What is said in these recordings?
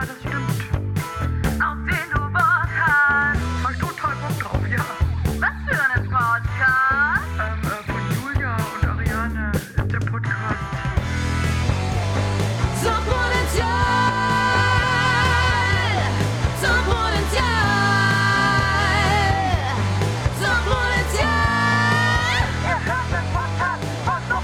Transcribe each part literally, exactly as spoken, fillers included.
das stimmt. Auf den du Bock hast. Hab ich total Bock drauf, ja. Was für einen Podcast? Ähm, äh, von Julia und Ariane ist der Podcast. So Potenzial, so Potenzial, so Potenzial. Ihr hört den Podcast von so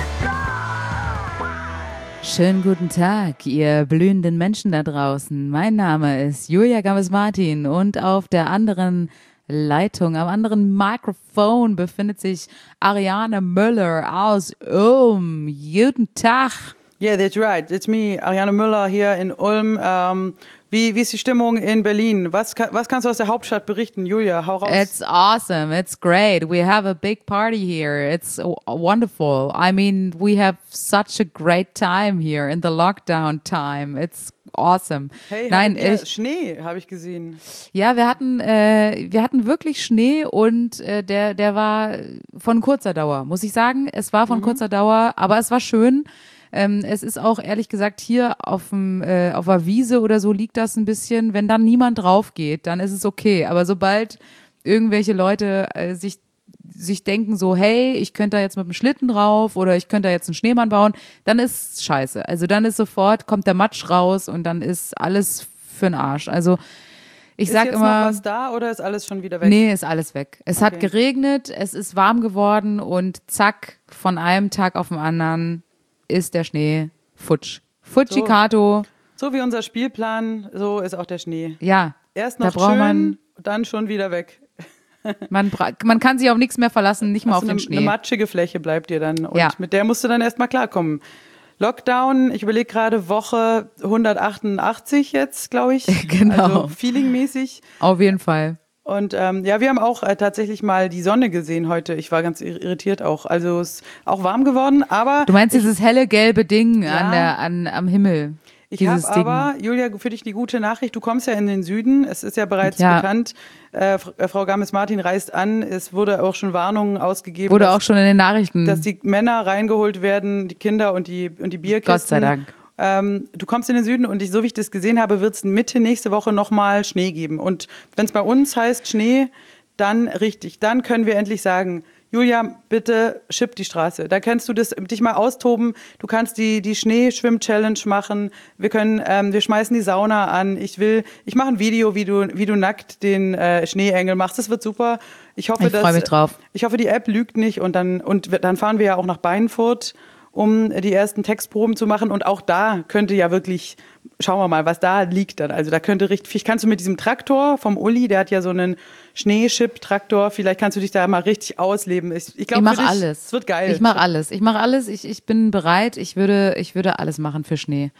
Potenzial. Schönen guten Tag, ihr blühenden Menschen da draußen. Mein Name ist Julia Gammes-Martin und auf der anderen Leitung, am anderen Mikrofon befindet sich Ariane Müller aus Ulm. Guten Tag. Yeah, that's right. It's me, Ariane Müller hier in Ulm. Ähm, wie, wie ist die Stimmung in Berlin? Was, kann, was kannst du aus der Hauptstadt berichten? Julia, hau raus. It's awesome. It's great. We have a big party here. It's w- wonderful. I mean, we have such a great time here in the lockdown time. It's awesome. Hey, Nein, hattet ihr ich, Schnee, habe ich gesehen. ja, wir hatten, äh, wir hatten wirklich Schnee und äh, der, der war von kurzer Dauer, muss ich sagen. Es war von Mhm. kurzer Dauer, aber es war schön. Ähm, es ist auch ehrlich gesagt hier auf dem äh, auf der Wiese oder so liegt das ein bisschen. Wenn dann niemand drauf geht, dann ist es okay. Aber sobald irgendwelche Leute äh, sich sich denken so, hey, ich könnte da jetzt mit dem Schlitten drauf oder ich könnte da jetzt einen Schneemann bauen, dann ist scheiße. Also dann ist sofort kommt der Matsch raus und dann ist alles für'n Arsch. Also ich Ist sag jetzt immer, noch was da oder ist alles schon wieder weg? nee, ist alles weg. Es hat Okay. geregnet, es ist warm geworden und zack, von einem Tag auf den anderen ist der Schnee futsch. Futschikato, So wie unser Spielplan, so ist auch der Schnee. ja. Erst Da noch braucht schön, man- dann schon wieder weg. Man, bra- man kann sich auf nichts mehr verlassen, nicht mal auf Also den eine, eine Schnee. matschige Fläche bleibt dir dann. Und Ja. mit der musst du dann erstmal klarkommen. Lockdown, ich überlege gerade Woche hundertachtundachtzig jetzt, glaube ich. Genau. Also feelingmäßig. Auf jeden Fall. Und ähm, ja, wir haben auch äh, tatsächlich mal die Sonne gesehen heute. Ich war ganz ir- irritiert auch. Also es ist auch warm geworden, aber Du meinst dieses helle gelbe Ding Ja. an der, an, am Himmel? ich dieses habe aber, Julia, für dich die gute Nachricht, du kommst ja in den Süden. Es ist ja bereits Ja. bekannt, äh, Fr- äh, Frau Gammes-Martin reist an. Es wurde auch schon Warnungen ausgegeben, Wurde dass, auch schon in den Nachrichten. dass die Männer reingeholt werden, die Kinder und die, und die Bierkisten. Gott sei Dank. Ähm, du kommst in den Süden und ich, so wie ich das gesehen habe, wird es Mitte nächste Woche nochmal Schnee geben. Und wenn es bei uns heißt Schnee, dann richtig. Dann können wir endlich sagen, Julia, bitte schipp die Straße. Da kannst du das, dich mal austoben. Du kannst die, die Schneeschwimm-Challenge machen. Wir können, ähm, wir schmeißen die Sauna an. Ich will, ich mache ein Video, wie du, wie du nackt den äh, Schneeengel machst. Das wird super. Ich hoffe, Ich freu dass, mich drauf. Ich hoffe, die App lügt nicht und dann, und wir- dann fahren wir ja auch nach Beinfurt, um die ersten Textproben zu machen. Und auch da könnte ja wirklich, schauen wir mal, was da liegt dann. Also da könnte richtig, vielleicht kannst du mit diesem Traktor vom Uli, der hat ja so einen Schneeschip-Traktor, vielleicht kannst du dich da mal richtig ausleben. Ich, ich ich glaube, mache alles. Es wird geil. Ich mache alles. Ich mache alles. Ich, ich bin bereit. Ich würde, ich würde alles machen für Schnee.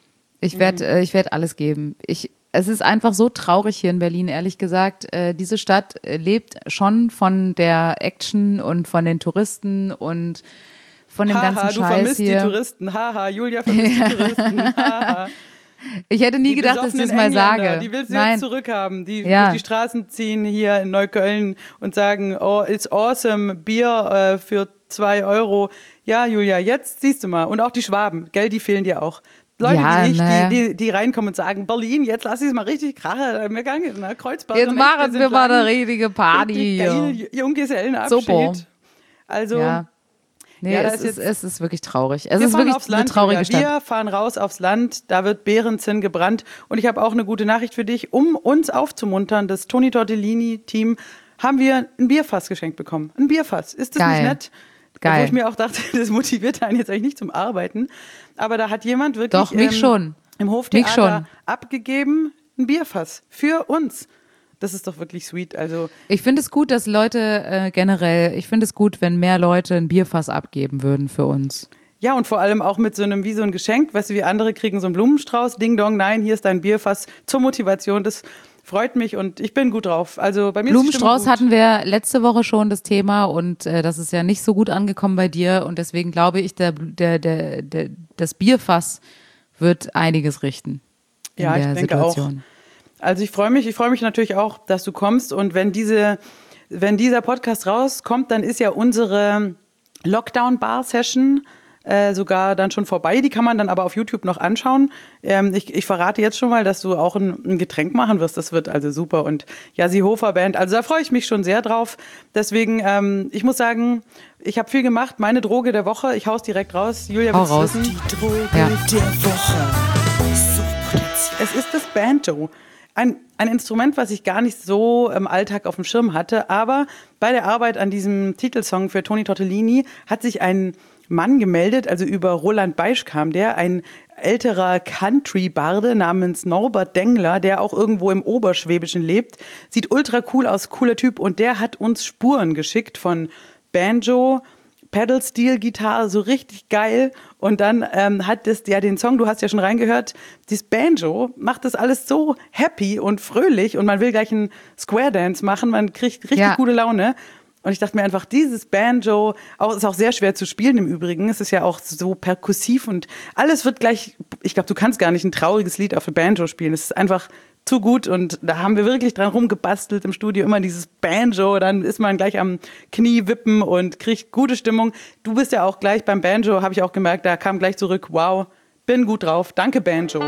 Ich werde, Mhm. äh, ich werde alles geben. Ich, es ist einfach so traurig hier in Berlin, ehrlich gesagt. Äh, diese Stadt äh, lebt schon von der Action und von den Touristen und von dem Haha, ganzen du Scheiß vermisst hier. die Touristen. Haha, Julia vermisst die Touristen. Haha. Ich hätte nie Die gedacht, dass ich das besoffenen mal Engländer, sage. Die willst du Nein. jetzt zurückhaben, die Ja. durch die Straßen ziehen hier in Neukölln und sagen, oh, it's awesome, Bier äh, für zwei Euro. Ja, Julia, jetzt siehst du mal. Und auch die Schwaben, gell, die fehlen dir auch. Leute, Ja, die nicht, naja. die, die, die reinkommen und sagen, Berlin, jetzt lass ich es mal richtig krachen. Wir gehen in Kreuzberg. Jetzt und machen Echte wir sind mal lang. eine richtige Party Richtig hier. geil, Junggesellenabschied. Super. Also, Ja. Nee, Ja, da es, ist ist, jetzt- es ist wirklich traurig. Es wir ist fahren wirklich aufs eine Land, traurige Julia. Stadt. Wir fahren raus aufs Land, da wird Beerenzinn gebrannt. Und ich habe auch eine gute Nachricht für dich. Um uns aufzumuntern, das Toni Tortellini-Team, haben wir ein Bierfass geschenkt bekommen. Ein Bierfass. Ist das Geil. nicht nett? Geil. Wo ich mir auch dachte, das motiviert einen jetzt eigentlich nicht zum Arbeiten. Aber da hat jemand wirklich Doch, mich schon. im Mich Hoftheater schon. abgegeben, ein Bierfass für uns. Das ist doch wirklich sweet. Also Ich finde es gut, dass Leute äh, generell, ich finde es gut, wenn mehr Leute ein Bierfass abgeben würden für uns. ja, und vor allem auch mit so einem, wie so ein Geschenk, weißt du, wie andere kriegen so einen Blumenstrauß, Ding Dong, nein, hier ist dein Bierfass zur Motivation, das freut mich und ich bin gut drauf. Also bei mir ist die Blumenstrauß Stimmung gut. hatten wir letzte Woche schon das Thema und äh, das ist ja nicht so gut angekommen bei dir und deswegen glaube ich, der, der, der, der, das Bierfass wird einiges richten in Ja, ich der denke Situation. Also ich freue mich, ich freue mich natürlich auch, dass du kommst und wenn diese, wenn dieser Podcast rauskommt, dann ist ja unsere Lockdown-Bar-Session äh, sogar dann schon vorbei. Die kann man dann aber auf YouTube noch anschauen. Ähm, ich, ich verrate jetzt schon mal, dass du auch ein, ein Getränk machen wirst. Das wird also super. Und Jassi Hofer Band, also da freue ich mich schon sehr drauf. Deswegen, ähm, ich muss sagen, ich habe viel gemacht. Meine Droge der Woche, ich hau's direkt raus. Julia, Hau willst du raus. wissen? Die Droge Ja. der Woche. Suchtpotenzial. Es ist das Banjo. Ein, ein Instrument, was ich gar nicht so im Alltag auf dem Schirm hatte. Aber bei der Arbeit an diesem Titelsong für Toni Tortellini hat sich ein Mann gemeldet, also über Roland Beisch kam der, ein älterer Country-Barde namens Norbert Dengler, der auch irgendwo im Oberschwäbischen lebt. Sieht ultra cool aus, cooler Typ. Und der hat uns Spuren geschickt von Banjo, Pedal-Steel-Gitarre, so richtig geil. Und dann ähm, hat das ja den Song, du hast ja schon reingehört, dieses Banjo macht das alles so happy und fröhlich und man will gleich einen Square-Dance machen, man kriegt richtig Ja. gute Laune. Und ich dachte mir einfach, dieses Banjo, auch, ist auch sehr schwer zu spielen im Übrigen, es ist ja auch so perkussiv und alles wird gleich, ich glaube, du kannst gar nicht ein trauriges Lied auf dem Banjo spielen, es ist einfach zu gut und da haben wir wirklich dran rumgebastelt im Studio, immer dieses Banjo, dann ist man gleich am Knie wippen und kriegt gute Stimmung. Du bist ja auch gleich beim Banjo, habe ich auch gemerkt, da kam gleich zurück, wow, bin gut drauf, danke Banjo.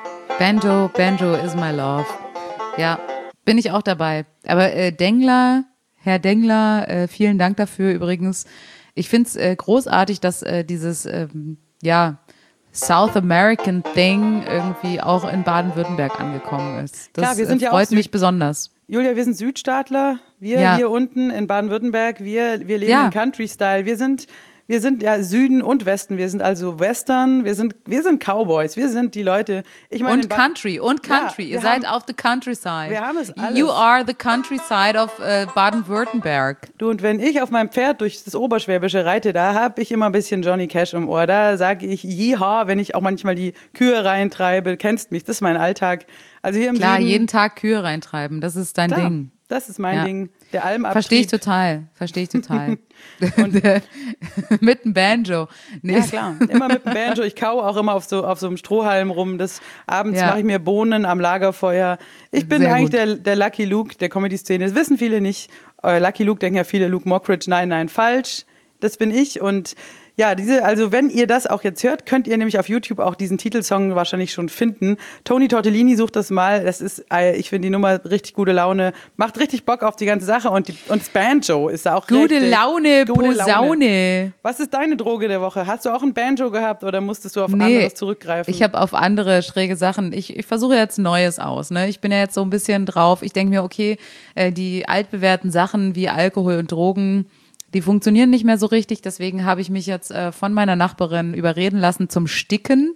Banjo, Banjo is my love. Ja, bin ich auch dabei. Aber äh, Dengler, Herr Dengler, äh, vielen Dank dafür übrigens. Ich finde es äh, großartig, dass äh, dieses, ähm, ja, South American Thing irgendwie auch in Baden-Württemberg angekommen ist. Das Klar, wir sind äh, ja auch freut Süd- mich besonders. Julia, wir sind Südstaatler, wir Ja. hier unten in Baden-Württemberg, wir, wir leben Ja. in Country-Style, wir sind, wir sind ja Süden und Westen, wir sind also Western, wir sind, wir sind Cowboys, wir sind die Leute. Ich meine, Und in Ba- Country, und Country. Ja, Ihr wir seid haben- auf the countryside. wir haben es alles. You are the countryside of äh, Baden-Württemberg. Du, und wenn ich auf meinem Pferd durch das Oberschwäbische reite, da habe ich immer ein bisschen Johnny Cash im Ohr. Da sage ich Jiha, wenn ich auch manchmal die Kühe reintreibe. Kennst mich, das ist mein Alltag. Also hier im Klar, Süden, jeden Tag Kühe reintreiben, das ist dein klar, Ding. das ist mein Ja. Ding. Der Almabtrieb. Verstehe ich total, verstehe ich total. Und, äh, mit dem Banjo. Nee, Ja, klar. Immer mit dem Banjo. Ich kau auch immer auf so, auf so einem Strohhalm rum. Das, abends Ja. mache ich mir Bohnen am Lagerfeuer. Ich bin Sehr eigentlich gut. der, der Lucky Luke der Comedy-Szene. Das wissen viele nicht. Äh, Lucky Luke denken ja viele, Luke Mockridge. Nein, nein, falsch. Das bin ich. Und ja, diese, also wenn ihr das auch jetzt hört, könnt ihr nämlich auf YouTube auch diesen Titelsong wahrscheinlich schon finden. Toni Tortellini sucht das mal. Das ist, äh, ich finde die Nummer richtig gute Laune. Macht richtig Bock auf die ganze Sache. Und, die, und das Banjo ist da auch gute richtig, Laune, gute Laune. Posaune. Was ist deine Droge der Woche? Hast du auch ein Banjo gehabt oder musstest du auf Nee, anderes zurückgreifen? ich habe auf andere schräge Sachen. Ich, ich versuche jetzt Neues aus. Ne? Ich bin ja jetzt so ein bisschen drauf. Ich denke mir, okay, äh, die altbewährten Sachen wie Alkohol und Drogen, die funktionieren nicht mehr so richtig. Deswegen habe ich mich jetzt äh, von meiner Nachbarin überreden lassen zum Sticken.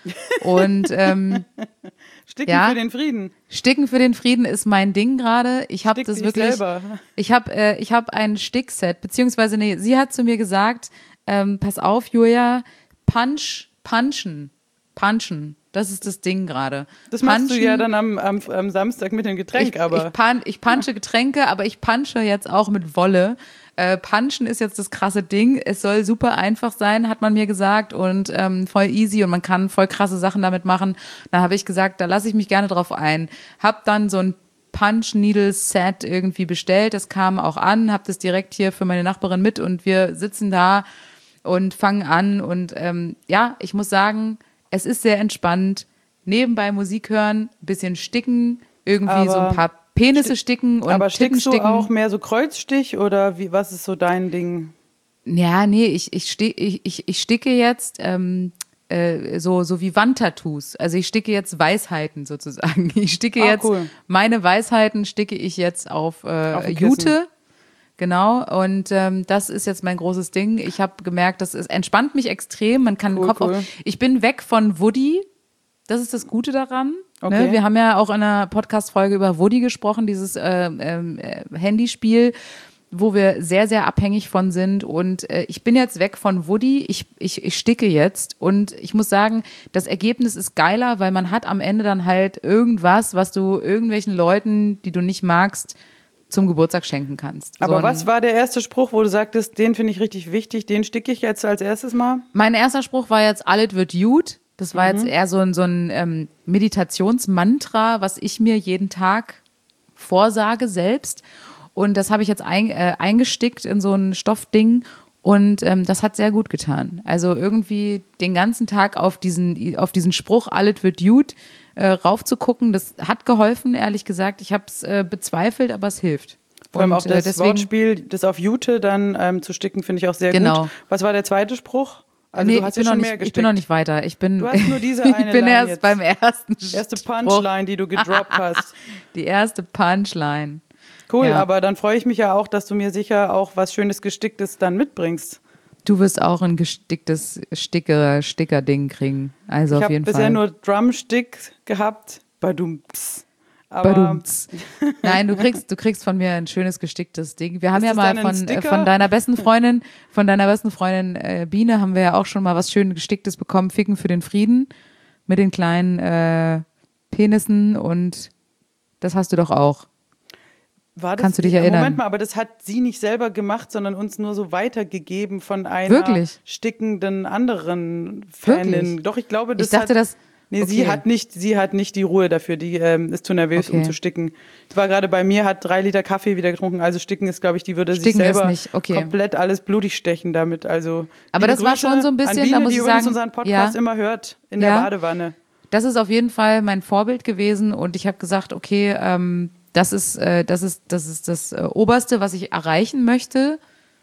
Und ähm, Sticken ja. für den Frieden. Sticken für den Frieden ist mein Ding gerade. Ich habe Stick das dich wirklich. selber. Ich habe äh, ich habe ein Stickset, beziehungsweise nee, sie hat zu mir gesagt, ähm, pass auf, Julia, Punch, punchen, punchen. Das ist das Ding gerade. Das machst du Punchen- ja dann am, am, am Samstag mit dem Getränk, ich, aber Ich, pan, ich punche Getränke, aber ich punche jetzt auch mit Wolle. Äh, Punchen ist jetzt das krasse Ding. Es soll super einfach sein, hat man mir gesagt, und ähm, voll easy und man kann voll krasse Sachen damit machen. Da habe ich gesagt, da lasse ich mich gerne drauf ein. Hab dann so ein Punch-Needle-Set irgendwie bestellt. Das kam auch an, hab das direkt hier für meine Nachbarin mit und wir sitzen da und fangen an. Und ähm, ja, ich muss sagen, es ist sehr entspannt. Nebenbei Musik hören, bisschen sticken, irgendwie Aber so ein paar Penisse sticken und aber Titten stickst du sticken. auch mehr so Kreuzstich oder wie, was ist so dein Ding? Ja, nee, ich, ich, ste ich, ich, ich sticke jetzt ähm, äh, so, so wie Wandtattoos. Also ich sticke jetzt Weisheiten sozusagen. Ich sticke Ah, jetzt, cool. meine Weisheiten sticke ich jetzt auf, äh, Auf ein Kissen. Jute. Genau, und ähm, das ist jetzt mein großes Ding. Ich habe gemerkt, das ist, entspannt mich extrem. Man kann Cool, den Kopf cool. auf. Ich bin weg von Woody. Das ist das Gute daran. Okay. Ne? Wir haben ja auch in einer Podcast-Folge über Woody gesprochen, dieses äh, ähm, äh, Handyspiel, wo wir sehr, sehr abhängig von sind. Und äh, ich bin jetzt weg von Woody. Ich, ich, ich sticke jetzt. Und ich muss sagen, das Ergebnis ist geiler, weil man hat am Ende dann halt irgendwas, was du irgendwelchen Leuten, die du nicht magst, zum Geburtstag schenken kannst. Aber So ein- was war der erste Spruch, wo du sagtest, den finde ich richtig wichtig, den sticke ich jetzt als erstes mal? Mein erster Spruch war jetzt, alles wird gut. Das war Mhm. jetzt eher so ein, so ein ähm, Meditationsmantra, was ich mir jeden Tag vorsage selbst. Und das habe ich jetzt ein, äh, eingestickt in so ein Stoffding. Und ähm, das hat sehr gut getan. Also irgendwie den ganzen Tag auf diesen, auf diesen Spruch, alles wird gut, äh, raufzugucken, das hat geholfen, ehrlich gesagt. Ich habe es äh, bezweifelt, aber es hilft. Vor allem Und, auch das äh, deswegen, Wortspiel, das auf Jute dann ähm, zu sticken, finde ich auch sehr Genau. gut. Was war der zweite Spruch? Also nee, du hast ich, bin ja schon noch mehr nicht, ich gestickt. bin noch nicht weiter. Ich bin, Du hast nur diese ich eine bin Line erst jetzt. beim ersten Die erste Spruch. Punchline, die du gedroppt hast. Die erste Punchline. Cool, Ja. aber dann freue ich mich ja auch, dass du mir sicher auch was Schönes Gesticktes dann mitbringst. Du wirst auch ein gesticktes Sticker, Sticker-Ding kriegen. Also Ich auf habe jeden bisher Fall. nur Drumstick gehabt. Badumts. Aber Badumts. Nein, du kriegst, du kriegst von mir ein schönes gesticktes Ding. Wir haben Ist ja das mal dann ein von, äh, Sticker? von deiner besten Freundin, von deiner besten Freundin äh, Biene haben wir ja auch schon mal was schön gesticktes bekommen. Ficken für den Frieden mit den kleinen äh, Penissen und das hast du doch auch. war das, Kannst du dich erinnern? Moment mal, aber das hat sie nicht selber gemacht, sondern uns nur so weitergegeben von einer Wirklich? stickenden anderen Fanin. Wirklich? Doch, ich glaube, das Ich dachte, hat, das. Nee, sie okay. hat nicht, sie hat nicht die Ruhe dafür. Die ähm, ist zu nervös, Okay. um zu sticken. Ich war gerade bei mir, hat drei Liter Kaffee wieder getrunken. Also sticken ist, glaube ich, die würde Sticken sich ist selber nicht, okay. komplett alles blutig stechen damit. Also Aber liebe das war Grüße schon so ein bisschen, an Biene, da muss die ich übrigens sagen, unseren Podcast ja. immer hört in Ja. der Badewanne. Das ist auf jeden Fall mein Vorbild gewesen und ich habe gesagt, okay, ähm, das ist, äh, das ist, das ist das äh, Oberste, was ich erreichen möchte,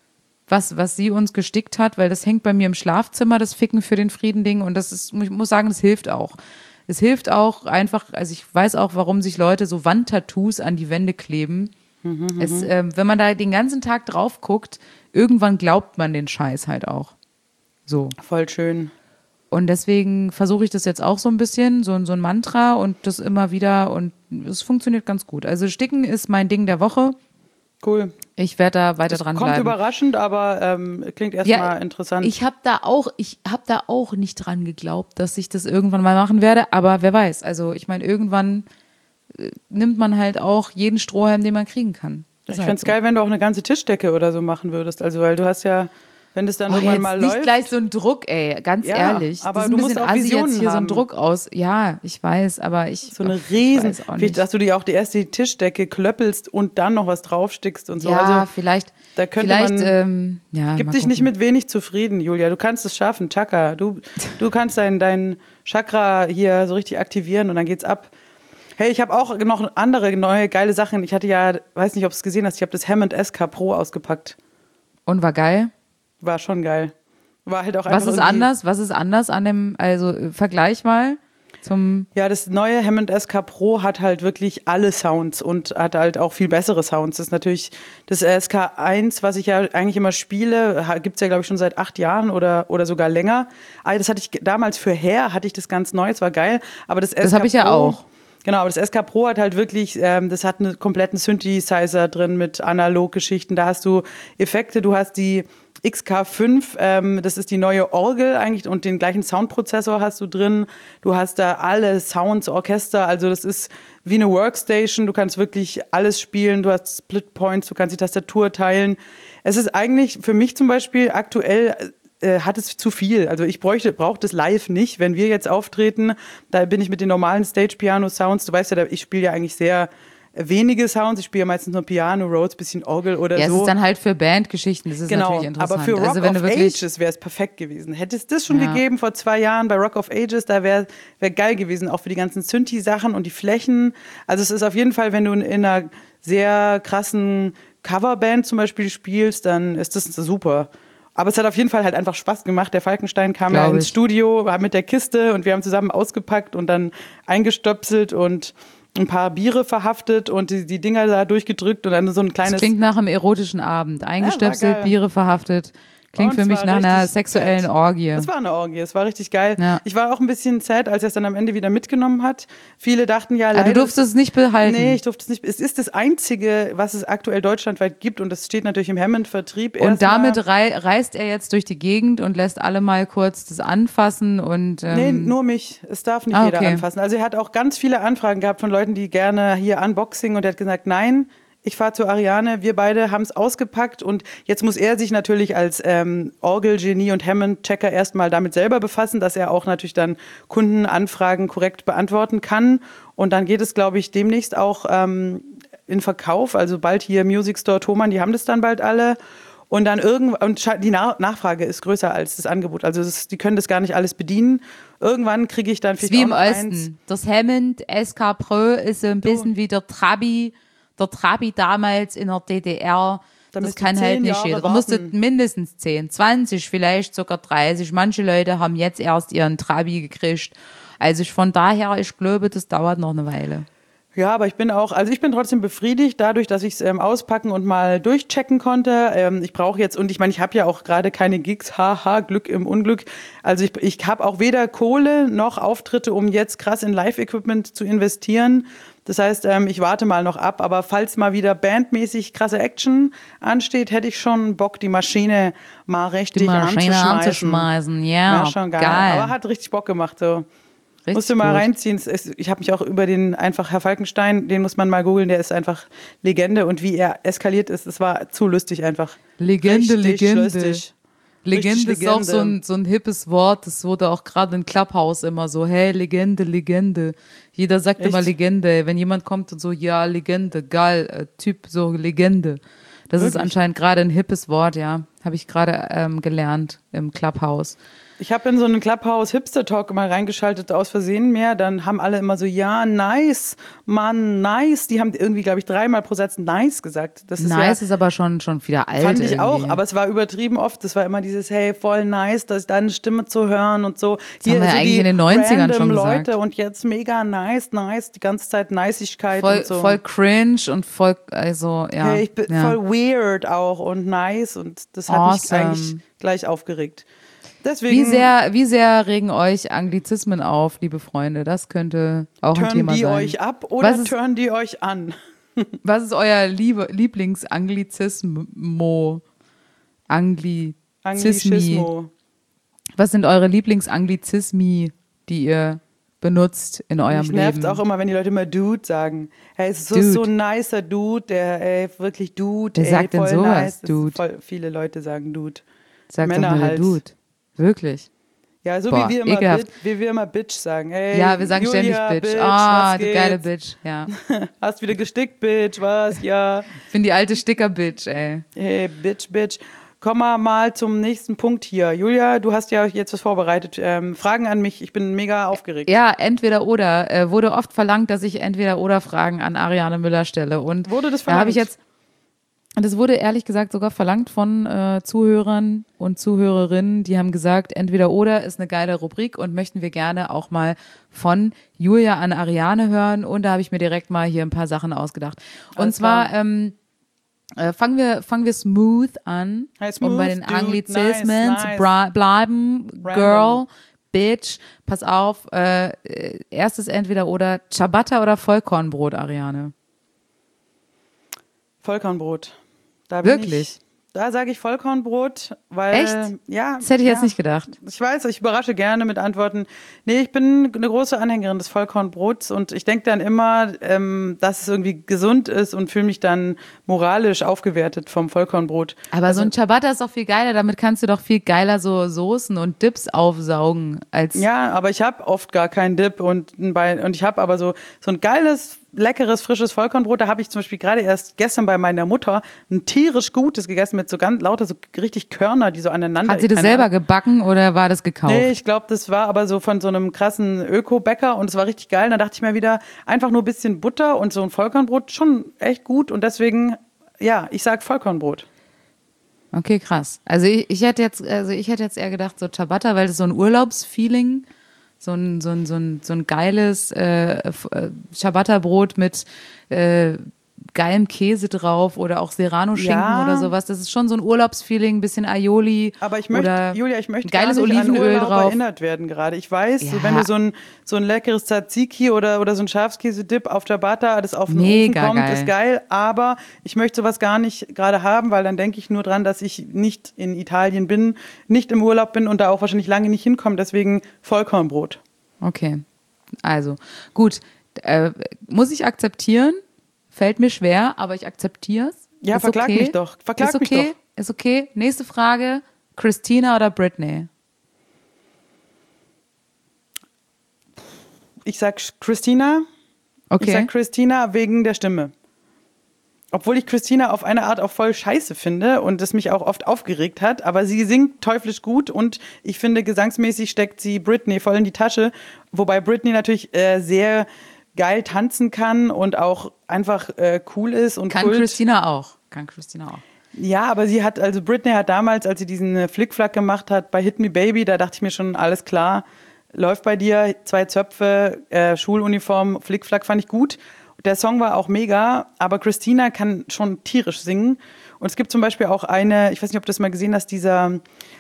was, was sie uns gestickt hat, weil das hängt bei mir im Schlafzimmer, das Ficken für den Frieden-Ding und das ist, ich muss sagen, das hilft auch. Es hilft auch einfach, also ich weiß auch, warum sich Leute so Wandtattoos an die Wände kleben. Es, ähm, wenn man da den ganzen Tag drauf guckt, irgendwann glaubt man den Scheiß halt auch. So. Voll schön. Und deswegen versuche ich das jetzt auch so ein bisschen, so, so ein Mantra und das immer wieder und es funktioniert ganz gut. Also Sticken ist mein Ding der Woche. Cool. Ich werde da weiter Das dran kommt bleiben. überraschend, aber ähm, klingt erstmal interessant. Ich habe da auch, ich habe da auch nicht dran geglaubt, dass ich das irgendwann mal machen werde, aber wer weiß. Also ich meine, irgendwann äh, nimmt man halt auch jeden Strohhalm, den man kriegen kann. ich Ist halt fände es so. geil, wenn du auch eine ganze Tischdecke oder so machen würdest. Also, weil du hast ja, wenn das dann Oh, irgendwann jetzt mal nicht läuft. gleich so ein Druck, ey, ganz Ja, ehrlich. aber das ist du ein musst bisschen auch assi Visionen jetzt hier so haben. einen Druck aus. Ja, ich weiß, aber ich So eine ach, riesen, ich weiß auch wie, nicht. dass du dir auch die erste Tischdecke klöppelst und dann noch was draufstickst und so. Ja, also vielleicht, da könnte vielleicht, man- ähm, ja, gib mal dich nicht gucken. mit wenig zufrieden, Julia. Du kannst es schaffen, Chakra. Du, du kannst dein, dein Chakra hier so richtig aktivieren und dann geht's ab. Hey, ich habe auch noch andere neue geile Sachen. Ich hatte ja, weiß nicht, ob du es gesehen hast, ich habe das Hammond S K Pro ausgepackt. Und war geil. War schon geil. War halt auch einfach Was ist irgendwie- anders? Was ist anders an dem, also äh, Vergleich mal zum, Ja, das neue Hammond S K Pro hat halt wirklich alle Sounds und hat halt auch viel bessere Sounds. Das ist natürlich das S K eins, was ich ja eigentlich immer spiele, gibt es ja, glaube ich, schon seit acht Jahren oder, oder sogar länger. Aber das hatte ich damals für Hair, hatte ich das ganz neu, das war geil. Aber das S K Das habe ich ja Pro, auch. Genau, aber das S K Pro hat halt wirklich, ähm, das hat einen kompletten Synthesizer drin mit Analoggeschichten. Da hast du Effekte, du hast die X K fünf, ähm, das ist die neue Orgel eigentlich und den gleichen Soundprozessor hast du drin. Du hast da alle Sounds, Orchester, also das ist wie eine Workstation. Du kannst wirklich alles spielen, du hast Split Points, du kannst die Tastatur teilen. Es ist eigentlich für mich zum Beispiel aktuell äh, hat es zu viel. Also ich bräuchte, brauche das live nicht. Wenn wir jetzt auftreten, da bin ich mit den normalen Stage-Piano-Sounds, du weißt ja, ich spiele ja eigentlich sehr wenige Sounds. Ich spiele ja meistens nur Piano, Rhodes, bisschen Orgel oder ja, es so. ist dann halt für Bandgeschichten, das ist Genau, natürlich interessant. aber für Rock also wenn of du wirklich, Ages wäre es perfekt gewesen. Hätte es das schon Ja. gegeben vor zwei Jahren bei Rock of Ages, da wäre wär geil gewesen, auch für die ganzen Synthi-Sachen und die Flächen. Also es ist auf jeden Fall, wenn du in einer sehr krassen Coverband zum Beispiel spielst, dann ist das super. Aber es hat auf jeden Fall halt einfach Spaß gemacht. Der Falkenstein kam ja Glaub ins ich. Studio, war mit der Kiste und wir haben zusammen ausgepackt und dann eingestöpselt und ein paar Biere verhaftet und die, die Dinger da durchgedrückt und dann so ein das kleines... klingt nach einem erotischen Abend. Eingestöpselt, geil. Biere verhaftet. Klingt Und für es mich war nach einer richtig sexuellen fett. Orgie. Es war eine Orgie, es war richtig geil. Ja. Ich war auch ein bisschen sad, als er es dann am Ende wieder mitgenommen hat. Viele dachten ja, Ah, leider... du durftest es nicht behalten. Nee, ich durfte es nicht. Es ist das Einzige, was es aktuell deutschlandweit gibt und das steht natürlich im Hammond-Vertrieb. Und Erstmal- damit rei reist er jetzt durch die Gegend und lässt alle mal kurz das anfassen und ähm, Nee, nur mich. Es darf nicht Ah, jeder okay. anfassen. Also er hat auch ganz viele Anfragen gehabt von Leuten, die gerne hier Unboxing und er hat gesagt, nein, ich fahre zu Ariane, wir beide haben es ausgepackt und jetzt muss er sich natürlich als ähm, Orgel-Genie und Hammond-Checker erstmal damit selber befassen, dass er auch natürlich dann Kundenanfragen korrekt beantworten kann und dann geht es, glaube ich, demnächst auch ähm, in Verkauf, also bald hier Music Store Thomann, die haben das dann bald alle. Und dann irgendwann, und scha- die Na- Nachfrage ist größer als das Angebot. Also das, die können das gar nicht alles bedienen. Irgendwann kriege ich dann Das ist vielleicht wie auch im noch eins. Osten. Das Hammond S K Pro ist so ein bisschen wie der Trabi, der Trabi damals in der D D R. Da Das müsst ihr kann halt zehn nicht Jahre jeder. Da musst du warten. mindestens zehn, zwanzig, vielleicht sogar dreißig. Manche Leute haben jetzt erst ihren Trabi gekriegt. Also ich, von daher, ich glaube, das dauert noch eine Weile. Ja, aber ich bin auch, also ich bin trotzdem befriedigt dadurch, dass ich es ähm, auspacken und mal durchchecken konnte. Ähm, ich brauche jetzt, und ich meine, ich habe ja auch gerade keine Gigs, haha, Glück im Unglück. Also ich, ich habe auch weder Kohle noch Auftritte, um jetzt krass in Live-Equipment zu investieren. Das heißt, ähm, ich warte mal noch ab, aber falls mal wieder bandmäßig krasse Action ansteht, hätte ich schon Bock, die Maschine mal richtig Die Maschine anzuschmeißen. anzuschmeißen, ja, Ja, schon geil. geil. Aber hat richtig Bock gemacht, so. Richtig Musst du mal gut. reinziehen. Es ist, ich habe mich auch über den einfach Herr Falkenstein, den muss man mal googeln, der ist einfach Legende und wie er eskaliert ist, es war zu lustig einfach. Legende, Richtig Legende. lustig. Legende Richtig ist auch so Legende. ein, so ein hippes Wort. Das wurde auch gerade in Clubhouse immer so, hey, Legende, Legende. Jeder sagt Echt? immer Legende. Wenn jemand kommt und so, ja, Legende, geil, äh, Typ, so Legende. Das ist Wirklich? anscheinend gerade ein hippes Wort, ja. Habe ich gerade ähm, gelernt im Clubhouse. Ich habe in so einen Clubhouse Hipster Talk mal reingeschaltet, aus Versehen mehr. Dann haben alle immer so, ja, nice, Mann, nice. Die haben irgendwie, glaube ich, dreimal pro Satz nice gesagt. Das ist Nice ja, ist aber schon, schon wieder alt. fand ich auch, irgendwie. aber es war übertrieben oft. Das war immer dieses, hey, voll nice, dass deine Stimme zu hören und so. haben wir ja eigentlich in den neunzigern random schon Leute gesagt. und jetzt mega nice, nice, die ganze Zeit Niceigkeit voll, und so. voll cringe und voll, also, ja. Hey, ich bin ja. voll weird auch und nice und das hat mich Awesome. eigentlich gleich aufgeregt. Deswegen Wie sehr, wie sehr regen euch Anglizismen auf, liebe Freunde? Das könnte auch ein turnen Thema die sein. euch ab oder Was ist- turnen die euch an? Was ist euer Liebe, Lieblingsanglizismo? Anglizismi. Anglicismo. Was sind eure Lieblingsanglizismi, die ihr benutzt in eurem Mich nervt Leben? auch immer, wenn die Leute immer Dude sagen. Hey, es ist so, Dude. so ein nicer Dude, der, ey, wirklich Dude. Wer ey, sagt denn voll sowas, nice. Das ist Dude? Voll viele Leute sagen Dude. Sagt Männer doch nur der halt. Dude. Wirklich? Ja, so Boah, wie, wir immer ekelhaft. Bit, wie wir immer Bitch sagen. Ey, Ja, wir sagen Julia, ständig Bitch. Bitch Ah, was du geht? geile Bitch. Ja. Hast wieder gestickt, Bitch, was? Ja. Ich bin die alte Sticker-Bitch, ey. Hey, Bitch, Bitch. Kommen wir mal zum nächsten Punkt hier. Julia, du hast ja jetzt was vorbereitet. Ähm, Fragen an mich. Ich bin mega aufgeregt. Ja, entweder oder. Äh, wurde oft verlangt, dass ich entweder oder Fragen an Ariane Müller stelle. Und Wurde das da habe ich verlangt? jetzt, das wurde ehrlich gesagt sogar verlangt von äh, Zuhörern und Zuhörerinnen, die haben gesagt, entweder oder ist eine geile Rubrik und möchten wir gerne auch mal von Julia an Ariane hören. Und da habe ich mir direkt mal hier ein paar Sachen ausgedacht. Und Alles zwar klar. ähm, äh, fangen wir fangen wir smooth an, Hey, smooth, um bei den dude, Anglizismen nice, zu nice. bra- bleiben. Random. Girl, Bitch, pass auf. Äh, äh, erstes entweder oder Ciabatta oder Vollkornbrot, Ariane. Vollkornbrot. Da bin Wirklich? Ich, da sage ich Vollkornbrot, weil. Echt? Ja. Das hätte ich ja. jetzt nicht gedacht. Ich weiß, ich überrasche gerne mit Antworten. Nee, ich bin eine große Anhängerin des Vollkornbrots und ich denke dann immer, ähm, dass es irgendwie gesund ist und fühle mich dann moralisch aufgewertet vom Vollkornbrot. Aber so ein Ciabatta ist doch viel geiler. Damit kannst du doch viel geiler so Soßen und Dips aufsaugen als. Ja, aber ich habe oft gar keinen Dip und, ein Bein, und ich habe aber so, so ein geiles, leckeres, frisches Vollkornbrot. Da habe ich zum Beispiel gerade erst gestern bei meiner Mutter ein tierisch gutes gegessen mit so ganz lauter, so richtig Körner, die so aneinander. Hat sie das keine selber Ahnung. gebacken oder war das gekauft? Nee, ich glaube, das war aber so von so einem krassen Öko-Bäcker und es war richtig geil. Da dachte ich mir wieder, einfach nur ein bisschen Butter und so ein Vollkornbrot, schon echt gut. Und deswegen, ja, ich sag Vollkornbrot. Okay, krass. Also ich, ich hätte jetzt, also ich hätte jetzt eher gedacht, so Ciabatta, weil das so ein Urlaubsfeeling, so ein, so ein, so ein, so ein geiles äh, F- äh, Ciabatta-Brot mit äh, geilem Käse drauf oder auch Serrano-Schinken Ja. oder sowas. Das ist schon so ein Urlaubsfeeling, ein bisschen Aioli. Aber ich möchte, oder Julia, ich möchte ein geiles gar nicht Olivenöl an Urlaub drauf. erinnert werden gerade. Ich weiß, so, Ja. wenn du so ein, so ein leckeres Tzatziki oder, oder so ein Schafskäse-Dip auf Ciabatta, das auf den Mega Ofen kommt, geil. ist geil. Aber ich möchte sowas gar nicht gerade haben, weil dann denke ich nur dran, dass ich nicht in Italien bin, nicht im Urlaub bin und da auch wahrscheinlich lange nicht hinkomme. Deswegen Vollkornbrot. Okay, also gut, äh, muss ich akzeptieren, fällt mir schwer, aber ich akzeptiere es. Ja, Ist verklag okay. mich doch. Verklag ist mich okay. doch. Ist okay. Nächste Frage, Christina oder Britney? Ich sag Christina. Ich Okay. sag Christina wegen der Stimme. obwohl ich Christina auf eine Art auch voll scheiße finde und das mich auch oft aufgeregt hat, aber sie singt teuflisch gut und ich finde, gesangsmäßig steckt sie Britney voll in die Tasche, wobei Britney natürlich äh, sehr geil tanzen kann und auch einfach äh, cool ist und Kann Kult. Christina auch. Kann Christina auch. Ja, aber sie hat, also Britney hat damals, als sie diesen Flickflack gemacht hat bei Hit Me Baby, da dachte ich mir schon, alles klar, läuft bei dir, zwei Zöpfe, äh, Schuluniform, Flickflack fand ich gut. Der Song war auch mega, aber Christina kann schon tierisch singen. Und es gibt zum Beispiel auch eine, ich weiß nicht, ob du das mal gesehen hast, dieser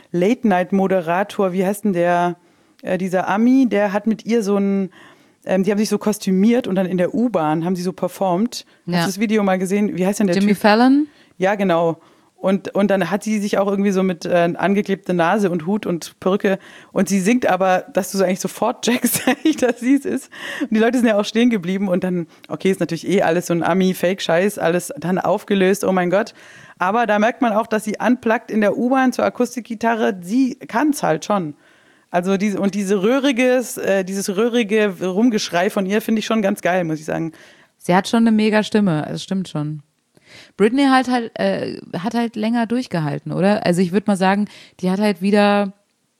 Late-Night-Moderator, wie heißt denn der, äh, dieser Ami, der hat mit ihr so ein, ähm, die haben sich so kostümiert und dann in der U-Bahn haben sie so performt. Ja. Hast du das Video mal gesehen? Wie heißt denn der Jimmy Typ? Fallon? Ja, genau. Und, und dann hat sie sich auch irgendwie so mit äh, angeklebter Nase und Hut und Perücke. Und sie singt aber, dass du so eigentlich sofort checkst, dass sie es ist. Und die Leute sind ja auch stehen geblieben. Und dann, okay, ist natürlich eh alles so ein Ami-Fake-Scheiß, alles dann aufgelöst, oh mein Gott. Aber da merkt man auch, dass sie unplugged in der U-Bahn zur Akustikgitarre, sie kann es halt schon. Also diese, und diese röhriges, äh, dieses röhrige Rumgeschrei von ihr finde ich schon ganz geil, muss ich sagen. Sie hat schon eine mega Stimme, das stimmt schon. Britney halt halt, äh, hat halt länger durchgehalten, oder? Also ich würde mal sagen, die hat halt wieder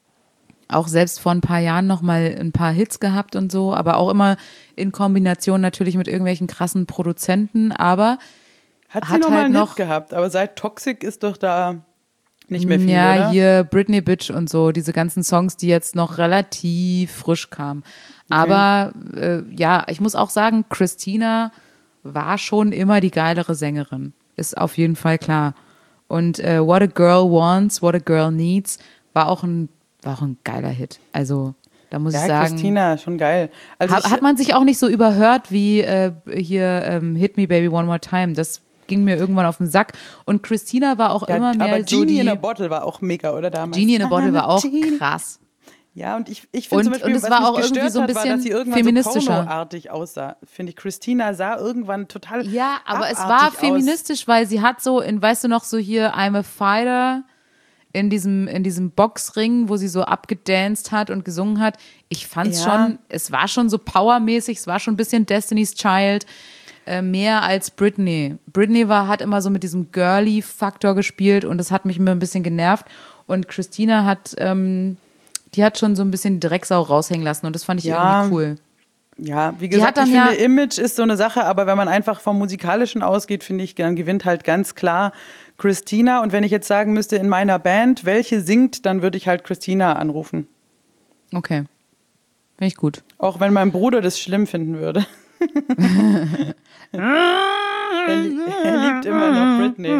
auch selbst vor ein paar Jahren noch mal ein paar Hits gehabt und so, aber auch immer in Kombination natürlich mit irgendwelchen krassen Produzenten, aber Hat sie hat noch mal halt einen noch, Hit gehabt, aber seit Toxic ist doch da nicht mehr viel, ja, oder? hier Britney Bitch und so, diese ganzen Songs, die jetzt noch relativ frisch kamen. Aber äh, ja, ich muss auch sagen, Christina war schon immer die geilere Sängerin. Ist auf jeden Fall klar. Und äh, What a Girl Wants, What a Girl Needs war auch ein, war auch ein geiler Hit. Also da muss Ja, ich sagen, Christina, schon geil. Also hat, ich, hat man sich auch nicht so überhört wie äh, hier ähm, Hit Me Baby One More Time. Das ging mir irgendwann auf den Sack. Und Christina war auch ja, immer mehr aber so Genie die... in a Bottle war auch mega, oder damals? Genie in a Bottle war auch Genie. krass. Ja, und ich, ich finde Und- zum Beispiel, und es was war mich auch irgendwie gestört so ein hat, war, bisschen dass sie irgendwann feministischer. so pornoartig aussah. Finde ich, Christina sah irgendwann total Ja, aber es war abartig feministisch, weil sie hat so, in, weißt du noch, so hier I'm a Fighter in diesem, in diesem Boxring, wo sie so abgedanced hat und gesungen hat. Ich fand's Ja. schon, es war schon so powermäßig, es war schon ein bisschen Destiny's Child, äh, mehr als Britney. Britney war, hat immer so mit diesem Girly-Faktor gespielt und das hat mich immer ein bisschen genervt. Und Christina hat, ähm, die hat schon so ein bisschen die Drecksau raushängen lassen und das fand ich Ja. irgendwie cool. Ja, wie Die gesagt, hat ich dann finde, ja- Image ist so eine Sache, aber wenn man einfach vom Musikalischen ausgeht, finde ich, dann gewinnt halt ganz klar Christina. Und wenn ich jetzt sagen müsste, in meiner Band, welche singt, dann würde ich halt Christina anrufen. Okay. Finde ich gut. Auch wenn mein Bruder das schlimm finden würde. er, li- er liebt immer noch Britney.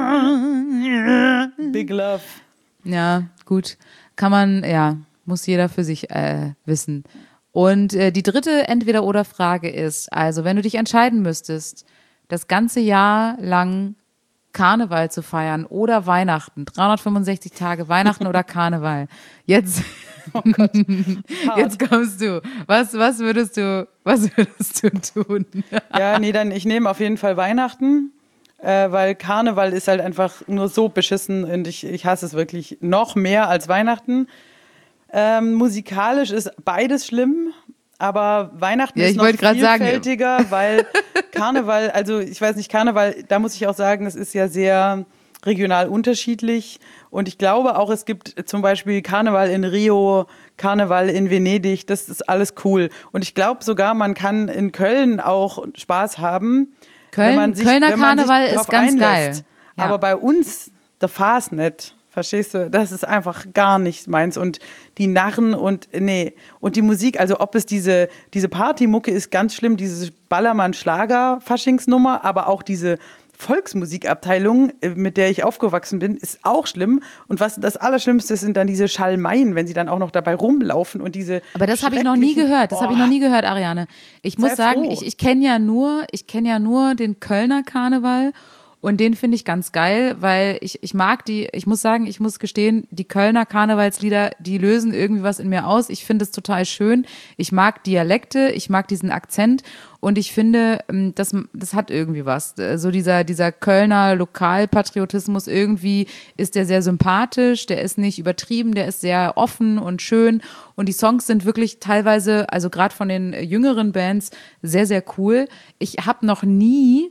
Big Love. Ja, gut. Kann man, ja, muss jeder für sich äh, wissen. Und äh, die dritte Entweder-oder-Frage ist, also wenn du dich entscheiden müsstest, das ganze Jahr lang Karneval zu feiern oder Weihnachten, dreihundertfünfundsechzig Tage, Weihnachten oder Karneval, jetzt, jetzt kommst du. Was, was würdest du, was würdest du tun? Ja, nee, dann ich nehme auf jeden Fall Weihnachten, äh, weil Karneval ist halt einfach nur so beschissen und ich, ich hasse es wirklich noch mehr als Weihnachten. Ähm, musikalisch ist beides schlimm, aber Weihnachten Ja, ist ich noch wollte grad sagen. vielfältiger, weil Karneval, also ich weiß nicht, Karneval, da muss ich auch sagen, es ist ja sehr regional unterschiedlich und ich glaube auch, es gibt zum Beispiel Karneval in Rio, Karneval in Venedig, das ist alles cool und ich glaube sogar, man kann in Köln auch Spaß haben. Köln, wenn man sich, Kölner wenn man sich Karneval drauf ist ganz einlässt. geil. Ja. Aber bei uns, der Farce nicht. Verstehst du? Das ist einfach gar nicht meins. Und die Narren und, nee. Und die Musik, also ob es diese, diese Partymucke ist ganz schlimm, diese Ballermann-Schlager-Faschingsnummer, aber auch diese Volksmusikabteilung, mit der ich aufgewachsen bin, ist auch schlimm. Und was das Allerschlimmste sind dann diese Schalmeien, wenn sie dann auch noch dabei rumlaufen und diese. Aber das habe ich noch nie schrecklichen- gehört. Das habe ich noch nie gehört, Ariane. Ich muss Sei sagen, froh. ich, ich kenne ja nur, ich kenne ja nur den Kölner Karneval und den finde ich ganz geil, weil ich, ich mag die, ich muss sagen, ich muss gestehen, die Kölner Karnevalslieder, die lösen irgendwie was in mir aus. Ich finde es total schön. Ich mag Dialekte, ich mag diesen Akzent und ich finde, ähm, das, das hat irgendwie was. So dieser, dieser Kölner Lokalpatriotismus, irgendwie ist der sehr sympathisch, der ist nicht übertrieben, der ist sehr offen und schön und die Songs sind wirklich teilweise, also gerade von den jüngeren Bands, sehr, sehr cool. Ich habe noch nie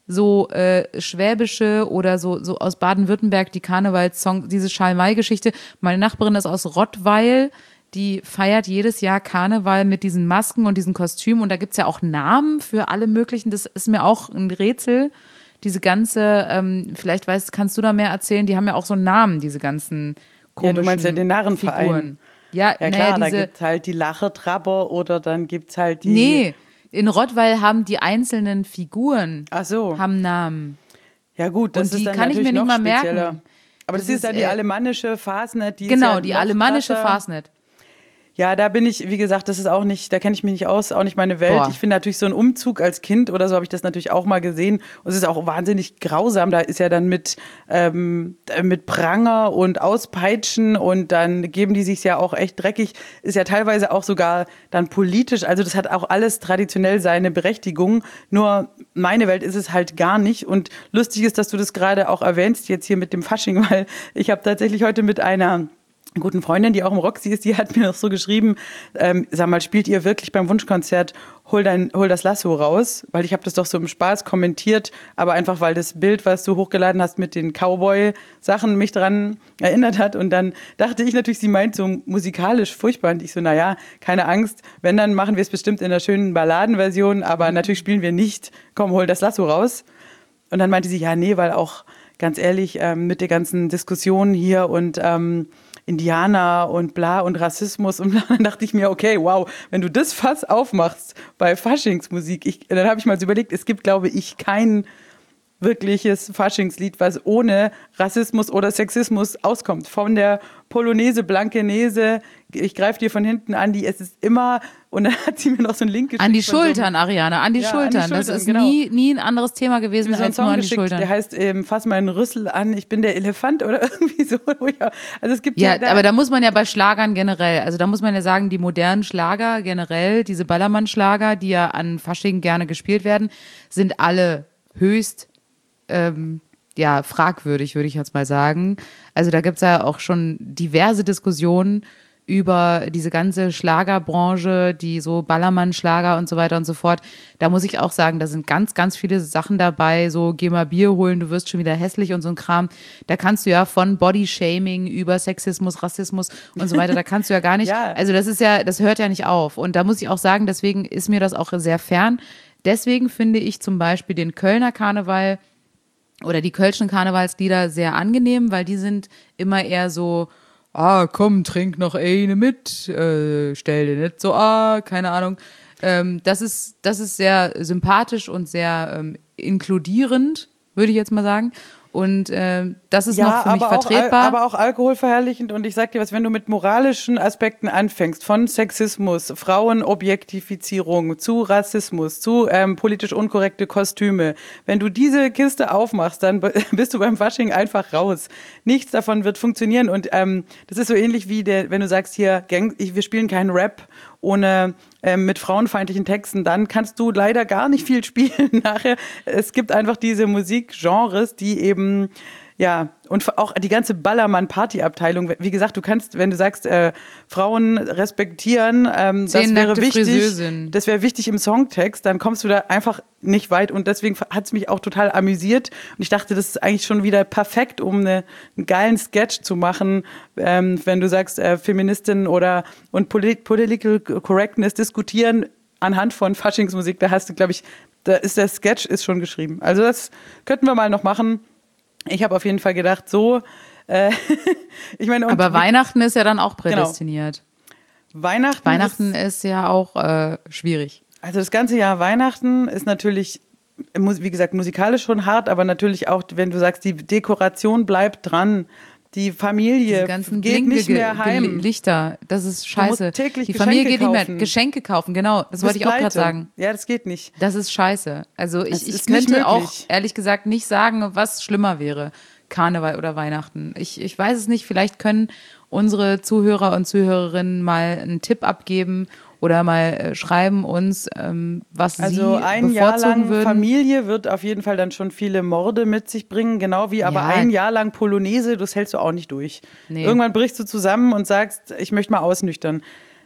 so äh, schwäbische oder so, so aus Baden-Württemberg, die Karnevalssong, diese Schalmei-Geschichte. Meine Nachbarin ist aus Rottweil, die feiert jedes Jahr Karneval mit diesen Masken und diesen Kostümen und da gibt's ja auch Namen für alle möglichen, das ist mir auch ein Rätsel. Diese ganze, ähm, vielleicht weißt, kannst du da mehr erzählen, die haben ja auch so Namen, diese ganzen komischen Ja, du meinst ja den Narrenverein. Figuren. Ja, Ja naja, klar, da diese, gibt's halt die Lachertrapper oder dann gibt's halt die... nee, in Rottweil haben die einzelnen Figuren Ach so. haben Namen. Ja gut, das Und die ist dann kann ich natürlich mir nicht noch mal merken. spezieller. Aber das, Das ist dann ist, die äh, alemannische Fasnet. Die ist Genau, ja die noch alemannische krasser. Fasnet. Ja, da bin ich, wie gesagt, das ist auch nicht, da kenne ich mich nicht aus, auch nicht meine Welt. Boah. Ich finde natürlich so ein Umzug als Kind oder so habe ich das natürlich auch mal gesehen. Und es ist auch wahnsinnig grausam. Da ist ja dann mit, ähm, mit Pranger und Auspeitschen und dann geben die sich ja auch echt dreckig. Ist ja teilweise auch sogar dann politisch. Also das hat auch alles traditionell seine Berechtigung. Nur meine Welt ist es halt gar nicht. Und lustig ist, dass du das gerade auch erwähnst jetzt hier mit dem Fasching, weil ich habe tatsächlich heute mit einer guten Freundin, die auch im Roxy ist, die hat mir noch so geschrieben, ähm, sag mal, spielt ihr wirklich beim Wunschkonzert Hol dein, hol das Lasso raus? Weil ich habe das doch so im Spaß kommentiert, aber einfach, weil das Bild, was du hochgeladen hast mit den Cowboy-Sachen, mich dran erinnert hat. Und dann dachte ich natürlich, sie meint so musikalisch furchtbar. Und ich so, naja, keine Angst, wenn, dann machen wir es bestimmt in der schönen Balladenversion, aber natürlich spielen wir nicht, komm, hol das Lasso raus. Und dann meinte sie, ja, nee, weil auch, ganz ehrlich, ähm, mit der ganzen Diskussion hier und ähm, Indianer und bla und Rassismus und bla, dann dachte ich mir, okay, wow, wenn du das Fass aufmachst bei Faschingsmusik, ich, dann habe ich mal so überlegt, es gibt, glaube ich, kein wirkliches Faschingslied, was ohne Rassismus oder Sexismus auskommt. Von der Polonaise, Blankenese, ich greife dir von hinten an, die es ist immer, und dann hat sie mir noch so einen Link geschickt. An die von so einem- Schultern, Ariane, an die, Ja, an die Schultern. Das Schultern, ist genau. nie, nie ein anderes Thema gewesen so einen als nur Song an die geschickt, Schultern. der heißt ähm, Fass meinen Rüssel an, ich bin der Elefant oder irgendwie so. Also es gibt ja, Ja, aber da muss man ja bei Schlagern generell, also da muss man ja sagen, die modernen Schlager generell, diese Ballermann-Schlager, die ja an Fasching gerne gespielt werden, sind alle höchst, ähm, ja, fragwürdig, würde ich jetzt mal sagen. Also da gibt's ja auch schon diverse Diskussionen über diese ganze Schlagerbranche, die so Ballermann-Schlager und so weiter und so fort. Da muss ich auch sagen, da sind ganz, ganz viele Sachen dabei, so geh mal Bier holen, du wirst schon wieder hässlich und so ein Kram. Da kannst du ja von Bodyshaming über Sexismus, Rassismus und so weiter, da kannst du ja gar nicht, Ja. also das ist ja, das hört ja nicht auf. Und da muss ich auch sagen, deswegen ist mir das auch sehr fern. Deswegen finde ich zum Beispiel den Kölner Karneval oder die kölschen Karnevalslieder sehr angenehm, weil die sind immer eher so, ah, komm, trink noch eine mit, äh, stell dir nicht so, ah, keine Ahnung. Ähm, das ist, das ist sehr sympathisch und sehr ähm, inkludierend, würde ich jetzt mal sagen. Und ähm, das ist noch für mich aber auch, vertretbar. Al- aber auch alkoholverherrlichend. Und ich sag dir was, wenn du mit moralischen Aspekten anfängst, von Sexismus, Frauenobjektifizierung zu Rassismus, zu ähm, politisch unkorrekte Kostüme, wenn du diese Kiste aufmachst, dann b- bist du beim Fasching einfach raus. Nichts davon wird funktionieren. Und ähm, das ist so ähnlich wie, der, wenn du sagst hier, Gang, ich, wir spielen keinen Rap ohne ähm, mit frauenfeindlichen Texten, dann kannst du leider gar nicht viel spielen nachher. Es gibt einfach diese Musikgenres, die eben, ja, und auch die ganze Ballermann-Party-Abteilung. Wie gesagt, du kannst, wenn du sagst, äh, Frauen respektieren, ähm, das Zehn wäre nackte wichtig, Friseusen. das wäre wichtig im Songtext, dann kommst du da einfach nicht weit und deswegen hat es mich auch total amüsiert und ich dachte, das ist eigentlich schon wieder perfekt, um eine, einen geilen Sketch zu machen, ähm, wenn du sagst, äh, Feministin oder und Polit- Political Correctness diskutieren anhand von Faschingsmusik, da hast du, glaube ich, da ist der Sketch ist schon geschrieben. Also das könnten wir mal noch machen. Ich habe auf jeden Fall gedacht, so, äh, ich meine, und Aber wie- Weihnachten ist ja dann auch prädestiniert. Weihnachten, Weihnachten ist, ist ja auch äh, schwierig. also das ganze Jahr Weihnachten ist natürlich, mu- wie gesagt, musikalisch schon hart, aber natürlich auch, wenn du sagst, die Dekoration bleibt dran, die Familie Die ganzen geht Blinke nicht mehr heim. Lichter, das ist scheiße. musst täglich Die Familie Geschenke geht nicht mehr kaufen. Geschenke kaufen, genau, das Du wollte bist ich auch gerade pleite. sagen. Ja, das geht nicht. Das ist scheiße. Also Es ich, ich ist nicht könnte auch möglich. ehrlich gesagt nicht sagen, was schlimmer wäre, Karneval oder Weihnachten. Ich, ich weiß es nicht, vielleicht können unsere Zuhörer und Zuhörerinnen mal einen Tipp abgeben oder mal äh, schreiben uns, ähm, was Also sie ein Jahr bevorzugen lang würden. Familie wird auf jeden Fall dann schon viele Morde mit sich bringen, genau wie aber Ja. ein Jahr lang Polonaise, das hältst du auch nicht durch. Nee. Irgendwann brichst du zusammen und sagst, ich möchte mal ausnüchtern.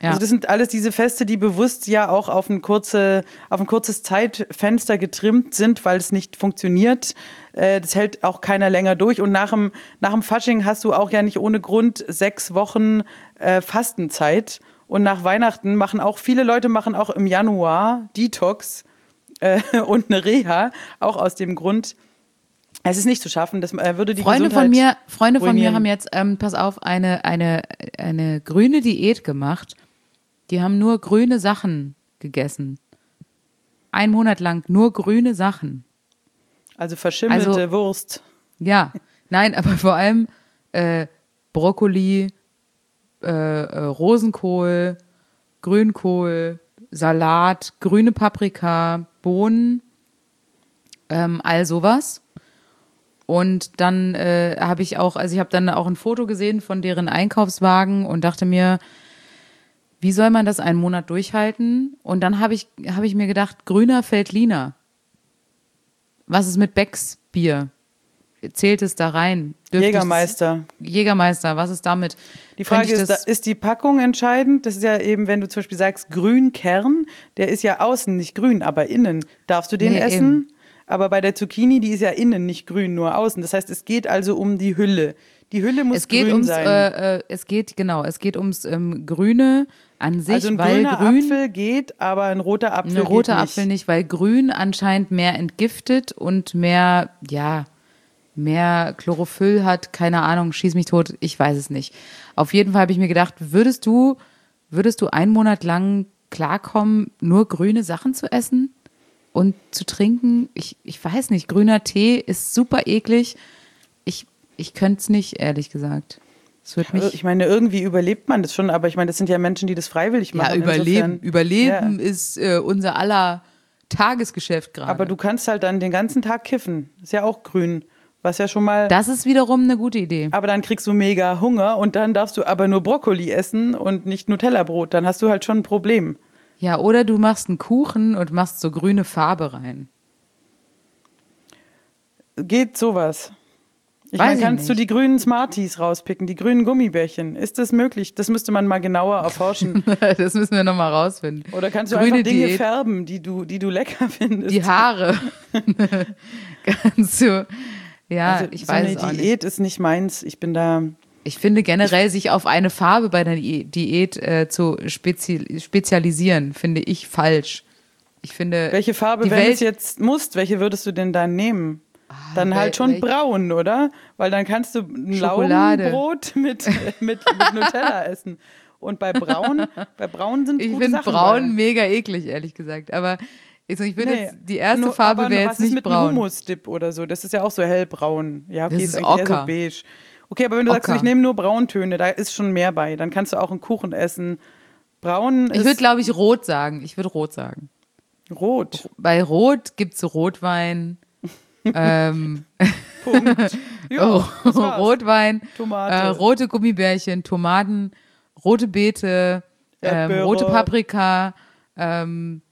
Ja. Also das sind alles diese Feste, die bewusst ja auch auf ein, kurze, auf ein kurzes Zeitfenster getrimmt sind, weil es nicht funktioniert. Äh, das hält auch keiner länger durch. Und nach dem, nach dem Fasching hast du auch ja nicht ohne Grund sechs Wochen äh, Fastenzeit. Und nach Weihnachten machen auch viele Leute machen auch im Januar Detox äh, und eine Reha, auch aus dem Grund. Es ist nicht zu schaffen, das äh, würde die Freunde Gesundheit von mir, Freunde von mir ruinieren. haben jetzt, ähm, pass auf, eine, eine, eine grüne Diät gemacht. Die haben nur grüne Sachen gegessen. Ein Monat lang nur grüne Sachen. Also verschimmelte Also- Wurst. Ja, nein, aber vor allem äh, Brokkoli, äh, äh, Rosenkohl, Grünkohl, Salat, grüne Paprika, Bohnen, ähm, all sowas. Und dann äh, habe ich auch, also ich habe dann auch ein Foto gesehen von deren Einkaufswagen und dachte mir, wie soll man das einen Monat durchhalten? Und dann habe ich, habe ich mir gedacht, grüner Veltliner. Was ist mit Becks Bier? Zählt es da rein? Dürfte ich Jägermeister. das- Jägermeister, was ist damit? Die Frage Könnte ich ist, da, das- ist die Packung entscheidend? Das ist ja eben, wenn du zum Beispiel sagst, Grünkern, der ist ja außen nicht grün, aber innen. Darfst du den Nee, essen? eben. Aber bei der Zucchini, die ist ja innen nicht grün, nur außen. Das heißt, es geht also um die Hülle. Die Hülle muss Es geht grün ums, sein. äh, äh, es geht, genau, es geht ums ähm, Grüne an sich, also ein weil grüner grün, Apfel geht, aber ein roter Apfel ein roter geht nicht. Apfel nicht, weil grün anscheinend mehr entgiftet und mehr, ja, mehr Chlorophyll hat, keine Ahnung, schieß mich tot, ich weiß es nicht. Auf jeden Fall habe ich mir gedacht, würdest du, würdest du einen Monat lang klarkommen, nur grüne Sachen zu essen und zu trinken? Ich, ich weiß nicht, grüner Tee ist super eklig. Ich, ich könnte es nicht, ehrlich gesagt. Es wird mich Ich meine, irgendwie überlebt man das schon, aber ich meine, das sind ja Menschen, die das freiwillig machen. Ja, überleben. Insofern- Überleben Ja. ist äh, unser aller Tagesgeschäft gerade. Aber du kannst halt dann den ganzen Tag kiffen. Ist ja auch grün. Was ja schon mal. Das ist wiederum eine gute Idee. Aber dann kriegst du mega Hunger und dann darfst du aber nur Brokkoli essen und nicht Nutella-Brot. Dann hast du halt schon ein Problem. Ja, oder du machst einen Kuchen und machst so grüne Farbe rein. Geht sowas? Ich Weiß meine, ich kannst du nicht. die grünen Smarties rauspicken, die grünen Gummibärchen? Ist das möglich? Das müsste man mal genauer erforschen. Das müssen wir nochmal rausfinden. Oder kannst du Grüne einfach Dinge Diät. färben, die du, die du lecker findest? Die Haare. Kannst du. Ja, Also, ich so weiß eine es auch nicht. Diät ist nicht meins. Ich bin da. Ich finde generell, sich auf eine Farbe bei der Di- Diät äh, zu spezi spezialisieren, finde ich falsch. Ich finde, Welche Farbe, die wenn du Welt, es jetzt musst, welche würdest du denn dann nehmen? Dann wel- halt schon welch- braun, oder? Weil dann kannst du ein Schokolade. Laugenbrot mit, mit, mit Nutella essen. Und bei braun, bei braun sind ich gute finde Sachen braun bei. mega eklig, ehrlich gesagt. Aber ich, so, ich würde Nee, jetzt, die erste nur- Farbe aber wäre was jetzt ist nicht mit braun. einem Hummus-Dip oder so? Das ist ja auch so hellbraun. Ja, okay, Das ist ist eigentlich eher Ocker. so beige. Okay, aber wenn du sagst, Ocker. ich nehme nur Brauntöne, da ist schon mehr bei. Dann kannst du auch einen Kuchen essen. Braun Ich ist würde, glaube ich, rot sagen. Ich würde rot sagen. rot. Bei Rot gibt es Rotwein. ähm, Punkt. Ja, oh, das war's. Rotwein, Tomate. äh, rote Gummibärchen, Tomaten, rote Beete, ähm, Erdbeere. rote Paprika, ähm,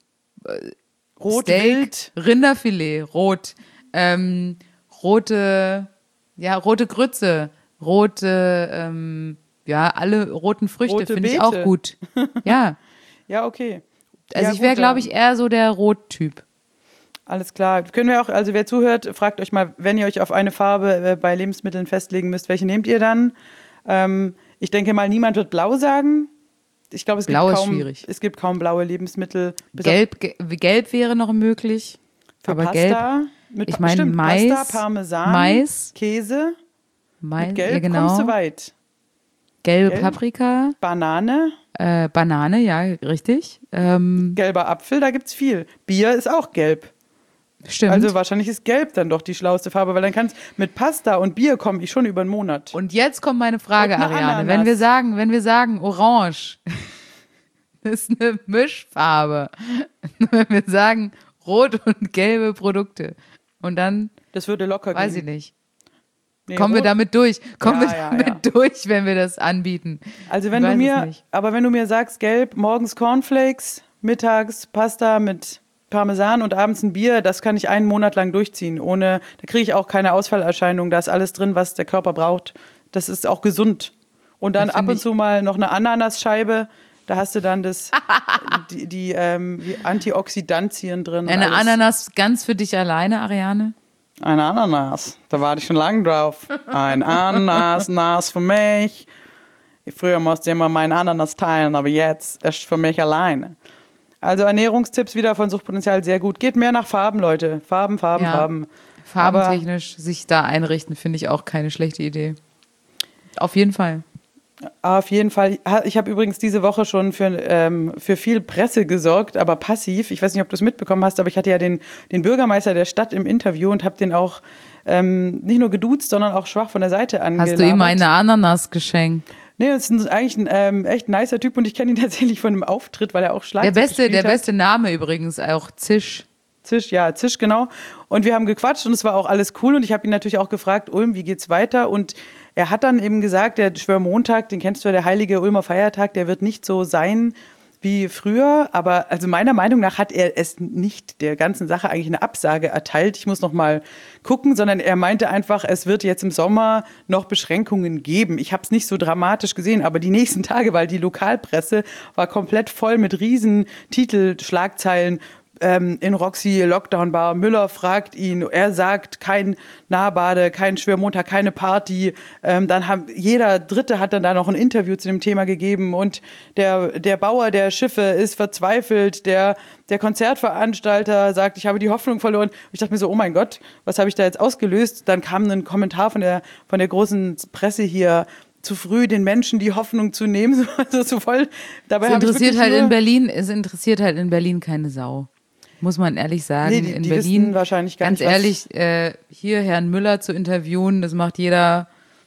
Rot Steak, wild. Rinderfilet, rot, ähm, rote, ja, rote Grütze, rote, ähm, ja, alle roten Früchte Rote finde ich Beete. auch gut. Ja, Ja, okay. also Ja, ich wäre, gut, glaube dann. ich, eher so der Rottyp. Alles klar. Können wir auch, also wer zuhört, fragt euch mal, wenn ihr euch auf eine Farbe äh, bei Lebensmitteln festlegen müsst, welche nehmt ihr dann? Ähm, ich denke mal, niemand wird blau sagen. Ich glaube, es gibt Blau ist kaum, schwierig. es gibt kaum blaue Lebensmittel. Bis auf Gelb, ge gelb wäre noch möglich, für aber Pasta. gelb, Mit ich Pa- meine stimmt, Mais, Pasta, Parmesan, Mais, Käse. Mais, Mit Gelb ja, genau. kommst du weit. Gelbe Gelb. Paprika, Banane, äh, Banane, ja, richtig. Ähm, gelber Apfel, da gibt's viel. Bier ist auch gelb. stimmt. Also wahrscheinlich ist gelb dann doch die schlauste Farbe, weil dann kannst mit Pasta und Bier komme ich schon über einen Monat. Und jetzt kommt meine Frage, Und eine Ariane. Ananas. Wenn wir sagen, wenn wir sagen Orange, das ist eine Mischfarbe. Wenn wir sagen Rot und gelbe Produkte. Und dann, Das würde locker weiß gehen. ich nicht. Nee, Kommen wir rot- damit durch? Kommen Ja, wir ja, damit ja. durch, wenn wir das anbieten? Also wenn Ich du weiß es mir, nicht. aber wenn du mir sagst, gelb, morgens Cornflakes, mittags Pasta mit Parmesan und abends ein Bier, das kann ich einen Monat lang durchziehen. Ohne, da kriege ich auch keine Ausfallerscheinungen. Da ist alles drin, was der Körper braucht. Das ist auch gesund. Und dann Das ab finde und ich- zu mal noch eine Ananasscheibe. Da hast du dann das, die, die ähm, wie Antioxidantien drin. und Eine alles. Ananas ganz für dich alleine, Ariane? Eine Ananas. Da warte ich schon lange drauf. Ein Ananas für mich. Früher musste ich immer meinen Ananas teilen, aber jetzt ist für mich alleine. Also Ernährungstipps wieder von Suchtpotenzial sehr gut. Geht mehr nach Farben, Leute. Farben, Farben, Ja. Farben. Farbentechnisch sich da einrichten, finde ich auch keine schlechte Idee. Auf jeden Fall. Auf jeden Fall. Ich habe übrigens diese Woche schon für, ähm, für viel Presse gesorgt, aber passiv. Ich weiß nicht, ob du es mitbekommen hast, aber ich hatte ja den, den Bürgermeister der Stadt im Interview und habe den auch ähm, nicht nur geduzt, sondern auch schwach von der Seite angelabert. Hast du ihm eine Ananas geschenkt? Nee, das ist eigentlich ein ähm, echt nicer Typ und ich kenne ihn tatsächlich von einem Auftritt, weil er auch Der Schlagzeug beste, gespielt der hat. beste Name übrigens, auch Zisch. Zisch, ja, Zisch, genau. Und wir haben gequatscht und es war auch alles cool und ich habe ihn natürlich auch gefragt, Ulm, wie geht's weiter? Und er hat dann eben gesagt, der Schwörmontag, den kennst du ja, der heilige Ulmer Feiertag, der wird nicht so sein wie früher, aber also meiner Meinung nach hat er es nicht der ganzen Sache eigentlich eine Absage erteilt. Ich muss noch mal gucken, sondern er meinte einfach, es wird jetzt im Sommer noch Beschränkungen geben. Ich habe es nicht so dramatisch gesehen, aber die nächsten Tage, weil die Lokalpresse war komplett voll mit riesen Titelschlagzeilen. Ähm, in Roxy Lockdown Bar. Müller fragt ihn, er sagt, kein Nahbade, kein Schwörmontag, keine Party. Ähm, dann haben, jeder Dritte hat dann da noch ein Interview zu dem Thema gegeben und der, der Bauer der Schiffe ist verzweifelt, der, der Konzertveranstalter sagt, ich habe die Hoffnung verloren. Und ich dachte mir so, oh mein Gott, was habe ich da jetzt ausgelöst? Dann kam ein Kommentar von der, von der großen Presse hier, zu früh den Menschen die Hoffnung zu nehmen, also so voll. Dabei Es habe ich interessiert wirklich halt nur- in Berlin, es interessiert halt in Berlin keine Sau. Muss man ehrlich sagen. Nee, die- in die Berlin, wissen wahrscheinlich gar ganz nicht, was- ehrlich, äh, hier Herrn Müller zu interviewen, das macht jeder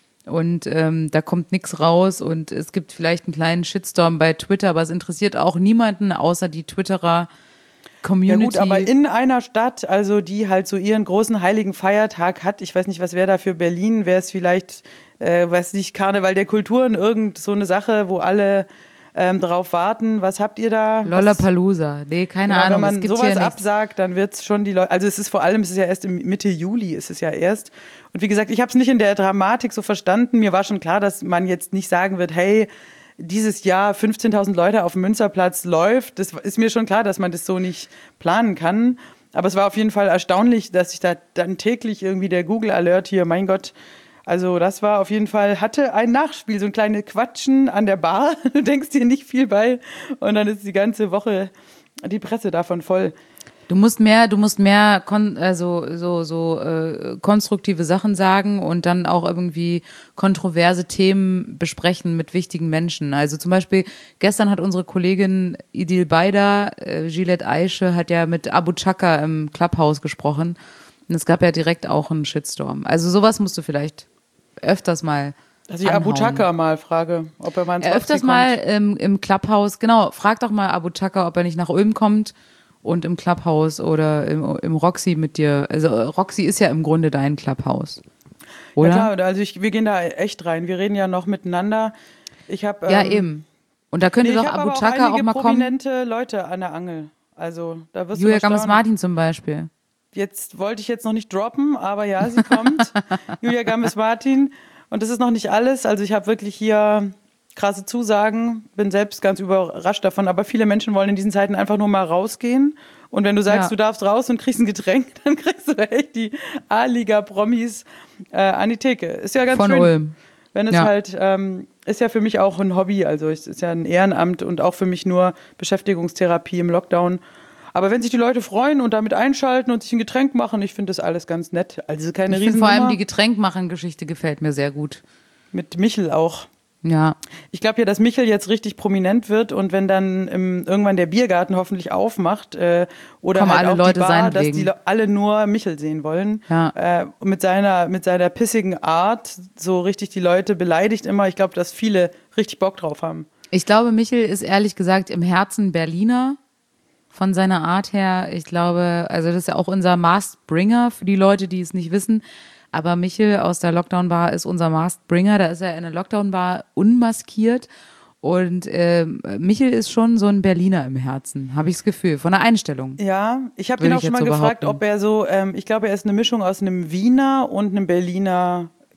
und ähm, da kommt nichts raus und es gibt vielleicht einen kleinen Shitstorm bei Twitter, aber es interessiert auch niemanden außer die Twitterer Ja Community. gut, aber in einer Stadt, also die halt so ihren großen heiligen Feiertag hat, ich weiß nicht, was wäre da für Berlin, wäre es vielleicht, äh, weiß nicht, Karneval der Kulturen, irgend so eine Sache, wo alle ähm, drauf warten. Was habt ihr da? Was- Lollapalooza. Nee, keine Genau, Ahnung, wenn man es gibt sowas hier nichts. absagt, dann wird's schon die Leute, also es ist vor allem, es ist ja erst im Mitte Juli, ist es ja erst. Und wie gesagt, ich habe es nicht in der Dramatik so verstanden. Mir war schon klar, dass man jetzt nicht sagen wird, hey, dieses Jahr fünfzehntausend Leute auf dem Münsterplatz läuft. Das ist mir schon klar, dass man das so nicht planen kann. Aber es war auf jeden Fall erstaunlich, dass sich da dann täglich irgendwie der Google Alert hier, mein Gott, also das war auf jeden Fall, hatte ein Nachspiel, so ein kleines Quatschen an der Bar. Du denkst dir nicht viel bei und dann ist die ganze Woche die Presse davon voll. Du musst mehr, du musst mehr kon also so so äh, konstruktive Sachen sagen und dann auch irgendwie kontroverse Themen besprechen mit wichtigen Menschen. Also zum Beispiel gestern hat unsere Kollegin Idil Beider, äh, Gillette Aische, hat ja mit Abu Chaka im Clubhouse gesprochen und es gab ja direkt auch einen Shitstorm. Also sowas musst du vielleicht öfters mal Also ich Abu anhauen. Chaka mal frage, ob er mal ins Er öfters Roxy mal kommt. im, im Clubhouse, genau, frag doch mal Abu Chaka, ob er nicht nach Ulm kommt und im Clubhouse oder im, im Roxy mit dir, also Roxy ist ja im Grunde dein Clubhouse, oder? Ja klar, also ich, wir gehen da echt rein. Wir reden ja noch miteinander. Ich habe Ja, ähm, eben. Und da könnte nee, doch ich hab Abu aber auch Chaka auch einige mal kommen. prominente Leute an der Angel. Also da wirst Julia du mal staunen. Gammes-Martin zum Beispiel. Jetzt wollte ich jetzt noch nicht droppen, aber ja, sie kommt. Julia Gammes-Martin. Und das ist noch nicht alles. Also ich habe wirklich hier krasse Zusagen. Bin selbst ganz überrascht davon. Aber viele Menschen wollen in diesen Zeiten einfach nur mal rausgehen. Und wenn du sagst, Ja. du darfst raus und kriegst ein Getränk, dann kriegst du echt die A-Liga-Promis äh, an die Theke. Ist ja ganz Von schön. Ulm. Wenn es Ja. halt, ähm, ist ja für mich auch ein Hobby. Also es ist ja ein Ehrenamt und auch für mich nur Beschäftigungstherapie im Lockdown. Aber wenn sich die Leute freuen und damit einschalten und sich ein Getränk machen, ich finde das alles ganz nett. Also keine Ich finde vor allem Riesennummer. die Getränkmachen-Geschichte gefällt mir sehr gut. Mit Michel auch. Ja. Ich glaube ja, dass Michel jetzt richtig prominent wird und wenn dann im, irgendwann der Biergarten hoffentlich aufmacht äh, oder Kommen halt alle auch Leute die Bar, dass seinetwegen. die Le- alle nur Michel sehen wollen. Ja. Äh, und mit seiner, mit seiner pissigen Art so richtig die Leute beleidigt immer. Ich glaube, dass viele richtig Bock drauf haben. Ich glaube, Michel ist ehrlich gesagt im Herzen Berliner. Von seiner Art her, ich glaube, also das ist ja auch unser Masked Bringer für die Leute, die es nicht wissen. Aber Michel aus der Lockdown-Bar ist unser Masked Bringer. Da ist er in der Lockdown-Bar unmaskiert. Und ähm, Michel ist schon so ein Berliner im Herzen, habe ich das Gefühl, von der Einstellung. Ja, ich habe Würde ihn auch ich schon jetzt mal so gefragt, behaupten. ob er so, ähm, ich glaube, er ist eine Mischung aus einem Wiener und einem Berliner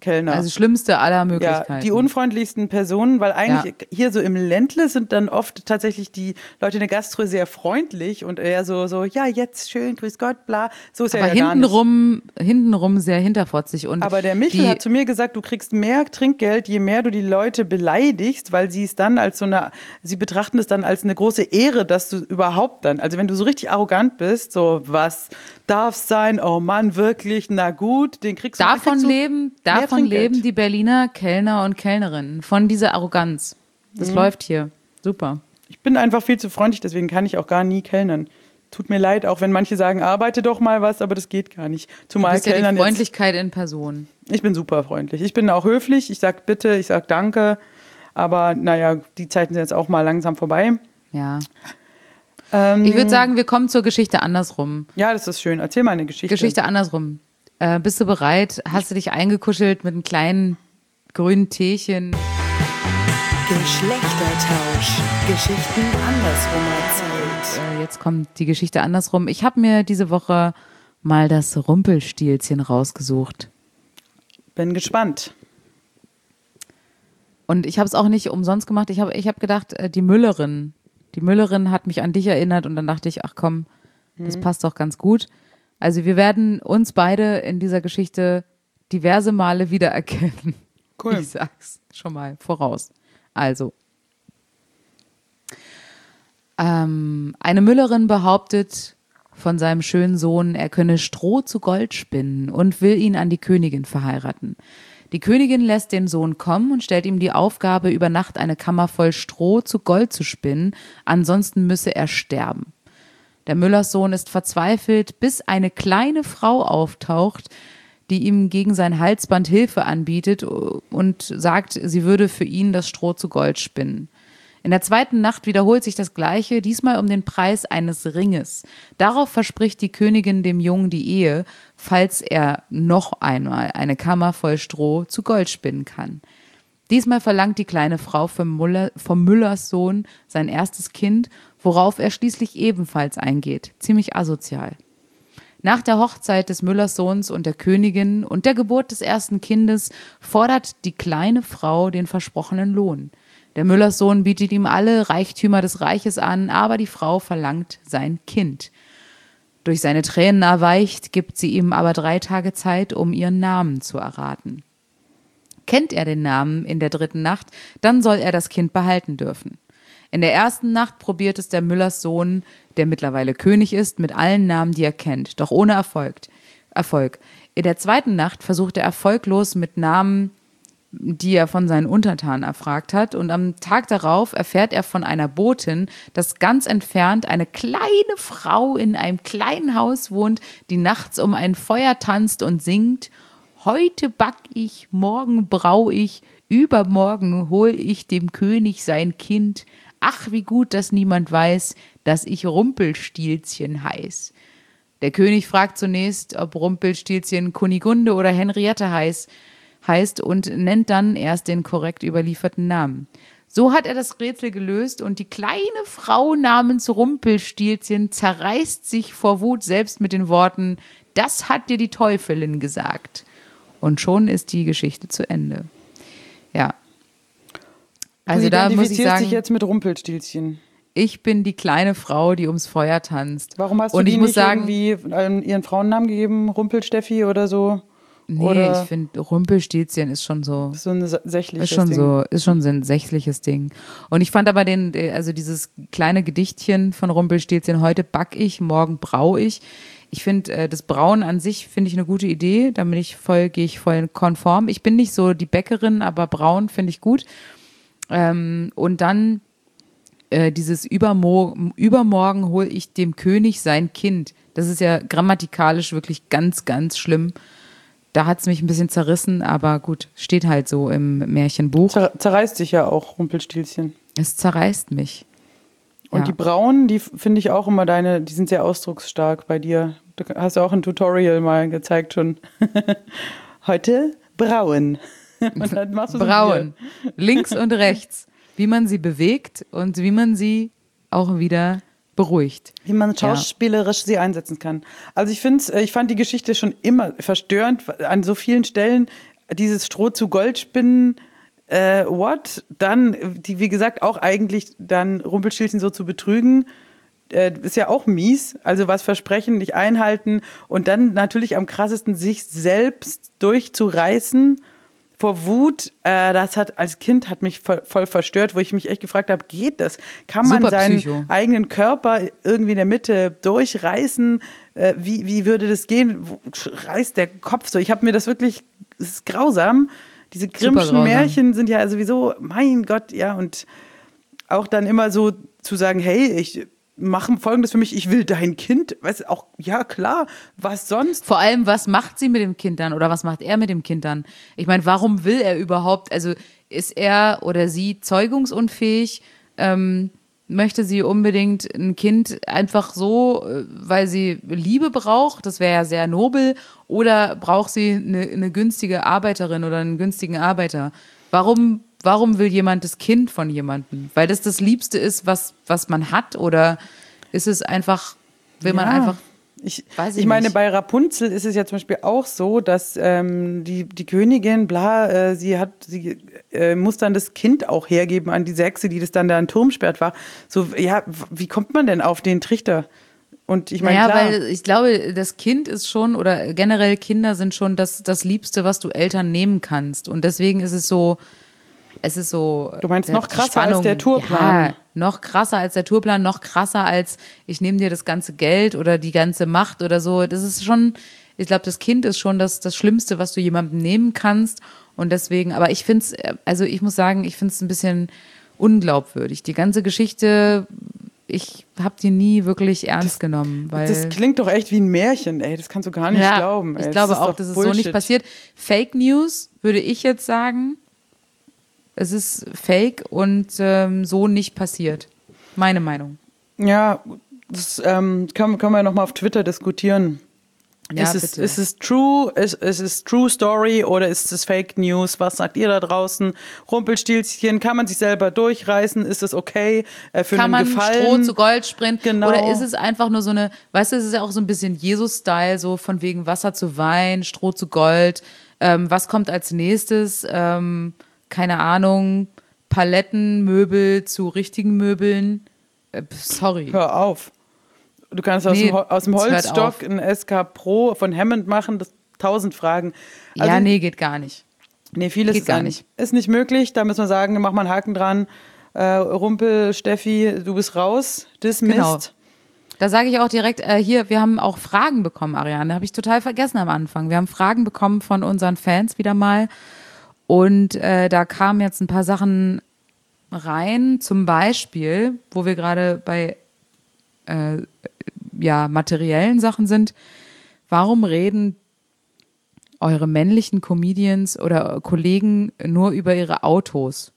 Kellner. Also schlimmste aller Ja, Möglichkeiten. die unfreundlichsten Personen, weil eigentlich Ja. hier so im Ländle sind dann oft tatsächlich die Leute in der Gastro sehr freundlich und eher so, so ja, jetzt schön, grüß Gott, bla. So ist Aber ja, ja gar nicht. hintenrum, hintenrum sehr hinterfotzig. Und Aber der Michel die, hat zu mir gesagt, du kriegst mehr Trinkgeld, je mehr du die Leute beleidigst, weil sie es dann als so eine, sie betrachten es dann als eine große Ehre, dass du überhaupt dann, also wenn du so richtig arrogant bist, so was darf's sein, oh Mann, wirklich, na gut, den kriegst du. den davon kriegst du leben, mehr davon Trinkgeld. leben die Berliner Kellner und Kellnerinnen. Von dieser Arroganz. Das Mhm. läuft hier. Super. Ich bin einfach viel zu freundlich, deswegen kann ich auch gar nie kellnern. Tut mir leid, auch wenn manche sagen, arbeite doch mal was, aber das geht gar nicht. Du Zumal bist ja die Kellnern jetzt, Freundlichkeit in Person. ich bin super freundlich. Ich bin auch höflich, ich sag bitte, ich sag danke, aber naja, die Zeiten sind jetzt auch mal langsam vorbei. Ja. Ähm, Ich würde sagen, wir kommen zur Geschichte andersrum. ja, das ist schön. Erzähl mal eine Geschichte. Geschichte andersrum. Äh, bist du bereit? Hast du dich eingekuschelt mit einem kleinen grünen Teechen? Geschlechtertausch. Geschichten andersrum erzählt. Äh, jetzt kommt die Geschichte andersrum. Ich habe mir diese Woche mal das Rumpelstilzchen rausgesucht. Bin gespannt. Und ich habe es auch nicht umsonst gemacht. Ich habe ich hab gedacht, äh, die Müllerin, die Müllerin hat mich an dich erinnert und dann dachte ich, ach komm, das passt doch ganz gut. Also wir werden uns beide in dieser Geschichte diverse Male wiedererkennen. Cool. Ich sag's schon mal voraus. Also, ähm, eine Müllerin behauptet von seinem schönen Sohn, er könne Stroh zu Gold spinnen und will ihn an die Königin verheiraten. Die Königin lässt den Sohn kommen und stellt ihm die Aufgabe, über Nacht eine Kammer voll Stroh zu Gold zu spinnen, ansonsten müsse er sterben. Der Müllerssohn ist verzweifelt, bis eine kleine Frau auftaucht, die ihm gegen sein Halsband Hilfe anbietet und sagt, sie würde für ihn das Stroh zu Gold spinnen. In der zweiten Nacht wiederholt sich das Gleiche, diesmal um den Preis eines Ringes. Darauf verspricht die Königin dem Jungen die Ehe, falls er noch einmal eine Kammer voll Stroh zu Gold spinnen kann. Diesmal verlangt die kleine Frau vom, Müller, vom Müllerssohn sein erstes Kind, worauf er schließlich ebenfalls eingeht. Ziemlich asozial. Nach der Hochzeit des Müllerssohns und der Königin und der Geburt des ersten Kindes fordert die kleine Frau den versprochenen Lohn. Der Müllerssohn bietet ihm alle Reichtümer des Reiches an, aber die Frau verlangt sein Kind. Durch seine Tränen erweicht, gibt sie ihm aber drei Tage Zeit, um ihren Namen zu erraten. Kennt er den Namen in der dritten Nacht, dann soll er das Kind behalten dürfen. In der ersten Nacht probiert es der Müllerssohn, der mittlerweile König ist, mit allen Namen, die er kennt, doch ohne Erfolg. Erfolg. In der zweiten Nacht versucht er erfolglos mit Namen, die er von seinen Untertanen erfragt hat, und am Tag darauf erfährt er von einer Botin, dass ganz entfernt eine kleine Frau in einem kleinen Haus wohnt, die nachts um ein Feuer tanzt und singt: Heute back ich, morgen brau ich, übermorgen hol ich dem König sein Kind. Ach, wie gut, dass niemand weiß, dass ich Rumpelstilzchen heiß. Der König fragt zunächst, ob Rumpelstilzchen Kunigunde oder Henriette heiß, heißt und nennt dann erst den korrekt überlieferten Namen. So hat er das Rätsel gelöst und die kleine Frau namens Rumpelstilzchen zerreißt sich vor Wut selbst mit den Worten: Das hat dir die Teufelin gesagt. Und schon ist die Geschichte zu Ende. Ja. Also du da muss ich identifizierst sagen, dich jetzt mit Rumpelstilzchen. ich bin die kleine Frau, die ums Feuer tanzt. Warum hast du und die ich muss nicht sagen, irgendwie ähm, ihren Frauennamen gegeben? Rumpelsteffi oder so? nee, oder ich finde Rumpelstilzchen ist schon so, so ein sächliches ist schon Ding. so, ist schon so ein sächliches Ding. Und ich fand aber den, also dieses kleine Gedichtchen von Rumpelstilzchen, heute back ich, morgen brau ich. Ich finde, äh, das Brauen an sich finde ich eine gute Idee. Da bin ich voll, gehe ich voll konform. Ich bin nicht so die Bäckerin, aber Brauen finde ich gut. Ähm, und dann äh, dieses Übermo- Übermorgen hole ich dem König sein Kind. Das ist ja grammatikalisch wirklich ganz, ganz schlimm. Da hat es mich ein bisschen zerrissen, aber gut, steht halt so im Märchenbuch. Zer zerreißt sich ja auch Rumpelstilzchen. Es zerreißt mich. Und Ja. die Braunen, die finde ich auch immer deine, die sind sehr ausdrucksstark bei dir. Du hast ja auch ein Tutorial mal gezeigt schon. Heute brauen. Und dann machst du so Brauen, links und rechts, wie man sie bewegt und wie man sie auch wieder beruhigt. Wie man schauspielerisch sie einsetzen kann. Also ich finde, ich fand die Geschichte schon immer verstörend an so vielen Stellen. dieses Stroh zu Gold spinnen, äh, what? Dann, die, wie gesagt, auch eigentlich dann Rumpelstilzchen so zu betrügen, äh, ist ja auch mies. Also was versprechen, nicht einhalten und dann natürlich am krassesten sich selbst durchzureißen vor Wut. Äh, das hat als Kind hat mich voll, voll verstört, wo ich mich echt gefragt habe, geht das? Kann man Super seinen Psycho. eigenen Körper irgendwie in der Mitte durchreißen? Äh, wie, wie würde das gehen? Wo reißt der Kopf so? Ich habe mir das wirklich, es ist grausam. Diese Grimmschen grausam. Märchen sind ja sowieso, mein Gott, ja, und auch dann immer so zu sagen, hey, ich mache Folgendes für mich, ich will dein Kind, weißt du, auch, ja klar, was sonst? Vor allem, was macht sie mit dem Kind dann oder was macht er mit dem Kind dann? Ich meine, warum will er überhaupt, also ist er oder sie zeugungsunfähig, ähm, möchte sie unbedingt ein Kind einfach so, äh, weil sie Liebe braucht, das wäre ja sehr nobel, oder braucht sie eine, eine günstige Arbeiterin oder einen günstigen Arbeiter? Warum, warum will jemand das Kind von jemandem? Weil das das Liebste ist, was, was man hat, oder ist es einfach, will man Ja. einfach, Ich, Weiß ich, ich meine, nicht. bei Rapunzel ist es ja zum Beispiel auch so, dass ähm, die, die Königin, bla, äh, sie hat, sie äh, muss dann das Kind auch hergeben an diese Hexe, die das dann da in den Turm sperrt war. So, ja, w- wie kommt man denn auf den Trichter? Und ich meine, naja, klar, weil ich glaube, das Kind ist schon, oder generell Kinder sind schon das, das Liebste, was du Eltern nehmen kannst. Und deswegen ist es so, es ist so. Du meinst äh, noch die krasser als Spannung, der Tourplan. Ja, noch krasser als der Tourplan, noch krasser als ich nehme dir das ganze Geld oder die ganze Macht oder so. Das ist schon, ich glaube, das Kind ist schon das, das Schlimmste, was du jemandem nehmen kannst. Und deswegen, aber ich finde es, also ich muss sagen, ich finde es ein bisschen unglaubwürdig. Die ganze Geschichte, ich habe die nie wirklich ernst genommen. Weil das klingt doch echt wie ein Märchen, ey. Das kannst du gar nicht ja, glauben. Ey. ich Das glaube ist auch, doch dass es so Bullshit. nicht passiert. Fake News würde ich jetzt sagen. Es ist fake und ähm, so nicht passiert. Meine Meinung. Ja, das ähm, können, können wir nochmal auf Twitter diskutieren. Ja, ist, es, bitte. ist es true? Ist, ist es True Story oder ist es Fake News? Was sagt ihr da draußen? Rumpelstilzchen, kann man sich selber durchreißen? Ist es okay äh, für Kann man einen Gefallen? Stroh zu Gold sprinten? Genau. Oder ist es einfach nur so eine, weißt du, es ist ja auch so ein bisschen Jesus-Style, so von wegen Wasser zu Wein, Stroh zu Gold. Ähm, was kommt als nächstes? Ähm, keine Ahnung, Palettenmöbel zu richtigen Möbeln. Äh, sorry. Hör auf. Du kannst aus, Nee, dem, Ho- aus dem es hört Holzstock auf. ein S K Pro von Hammond machen, das tausend Fragen. Also, ja, nee, geht gar nicht. Nee, vieles geht ist, gar ein- nicht. ist nicht möglich. Da müssen wir sagen, mach mal einen Haken dran. Äh, Rumpel, Steffi, du bist raus. Dismissed. Genau. Da sage ich auch direkt, äh, hier, wir haben auch Fragen bekommen, Ariane. Habe ich total vergessen am Anfang. Wir haben Fragen bekommen von unseren Fans wieder mal. Und äh, da kamen jetzt ein paar Sachen rein. Zum Beispiel, wo wir gerade bei äh, ja, materiellen Sachen sind. Warum reden eure männlichen Comedians oder Kollegen nur über ihre Autos?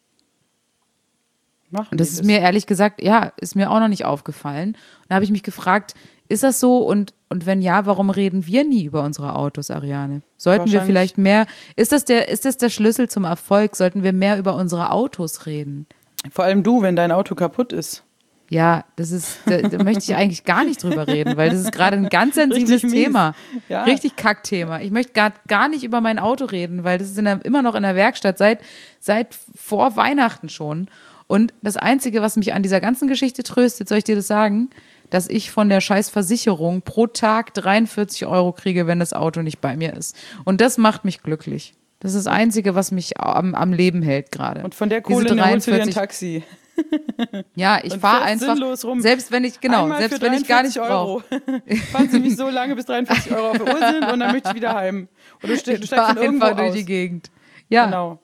Machen Und das die ist mir ehrlich gesagt, ja, ist mir auch noch nicht aufgefallen. Und da habe ich mich gefragt, ist das so? Und, und wenn ja, warum reden wir nie über unsere Autos, Ariane? Sollten wir Wahrscheinlich- vielleicht mehr, ist das der, ist das der Schlüssel zum Erfolg? Sollten wir mehr über unsere Autos reden? Vor allem du, wenn dein Auto kaputt ist. Ja, das ist, da, da möchte ich eigentlich gar nicht drüber reden, weil das ist gerade ein ganz sensibles Richtig mies. Thema. Ja. Richtig Kackthema. Ich möchte gar, gar nicht über mein Auto reden, weil das ist in der, immer noch in der Werkstatt seit, seit vor Weihnachten schon. Und das Einzige, was mich an dieser ganzen Geschichte tröstet, soll ich dir das sagen, dass ich von der scheiß Versicherung pro Tag dreiundvierzig Euro kriege, wenn das Auto nicht bei mir ist. Und das macht mich glücklich. Das ist das Einzige, was mich am, am Leben hält gerade. Und von der Diese Kohle holst du dir ein dreiundvierzig Taxi. Ja, ich Und fahre fährst einfach, sinnlos rum. selbst wenn ich, genau, Einmal selbst für wenn ich gar nicht dreiundvierzig brauche. Euro. Fahren Sie mich so lange, bis dreiundvierzig Euro auf der Uhr sind und dann möchte ich wieder heim. Und du, ste du Ich steigst fahre von irgendwo einfach durch aus. die Gegend. Ja, Genau.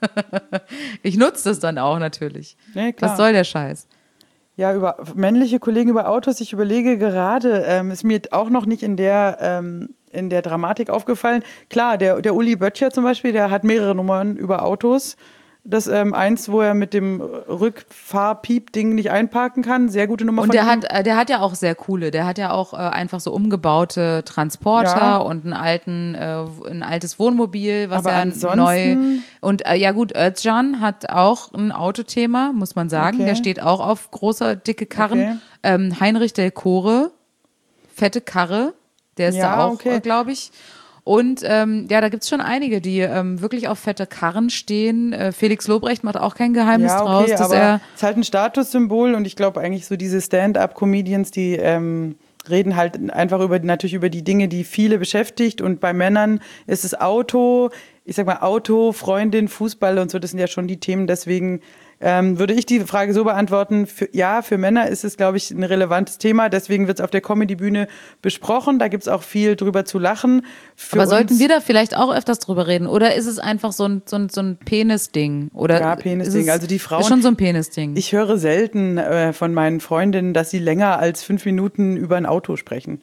ich nutze das dann auch natürlich. Nee, klar. Was soll der Scheiß? Ja, über männliche Kollegen über Autos. Ich überlege gerade, ähm, ist mir auch noch nicht in der, ähm, in der Dramatik aufgefallen. Klar, der, der Uli Böttcher zum Beispiel, der hat mehrere Nummern über Autos. Das ähm, eins, wo er mit dem Rückfahrpiep-Ding nicht einparken kann. Sehr gute Nummer Und von der ihm. hat, äh, der hat ja auch sehr coole, der hat ja auch äh, einfach so umgebaute Transporter Ja. und einen alten, äh, ein altes Wohnmobil, was Aber er ansonsten- neu. Und äh, ja gut, Özcan hat auch ein Autothema, muss man sagen. Okay. Der steht auch auf große, dicke Karren. Okay. Ähm, Heinrich Del Core, fette Karre, der ist Ja, da auch, okay. äh, glaube ich. Und ähm, ja, da gibt's schon einige, die ähm, wirklich auf fette Karren stehen. Äh, Felix Lobrecht macht auch kein Geheimnis Ja, draus, okay, dass aber er es ist halt ein Statussymbol und ich glaube eigentlich so diese Stand-up-Comedians, die ähm, reden halt einfach über natürlich über die Dinge, die viele beschäftigt und bei Männern ist es Auto, ich sag mal Auto, Freundin, Fußball und so, das sind ja schon die Themen, deswegen ähm, würde ich die Frage so beantworten, für, ja, für Männer ist es, glaube ich, ein relevantes Thema, deswegen wird es auf der Comedy-Bühne besprochen, da gibt es auch viel drüber zu lachen. Für Aber sollten uns- wir da vielleicht auch öfters drüber reden? Oder ist es einfach so ein, so ein, so ein Penis-Ding? Oder Ja, ist Penis-Ding. es- Also die Frauen- Ist schon so ein Penis-Ding. Ich höre selten äh, von meinen Freundinnen, dass sie länger als fünf Minuten über ein Auto sprechen.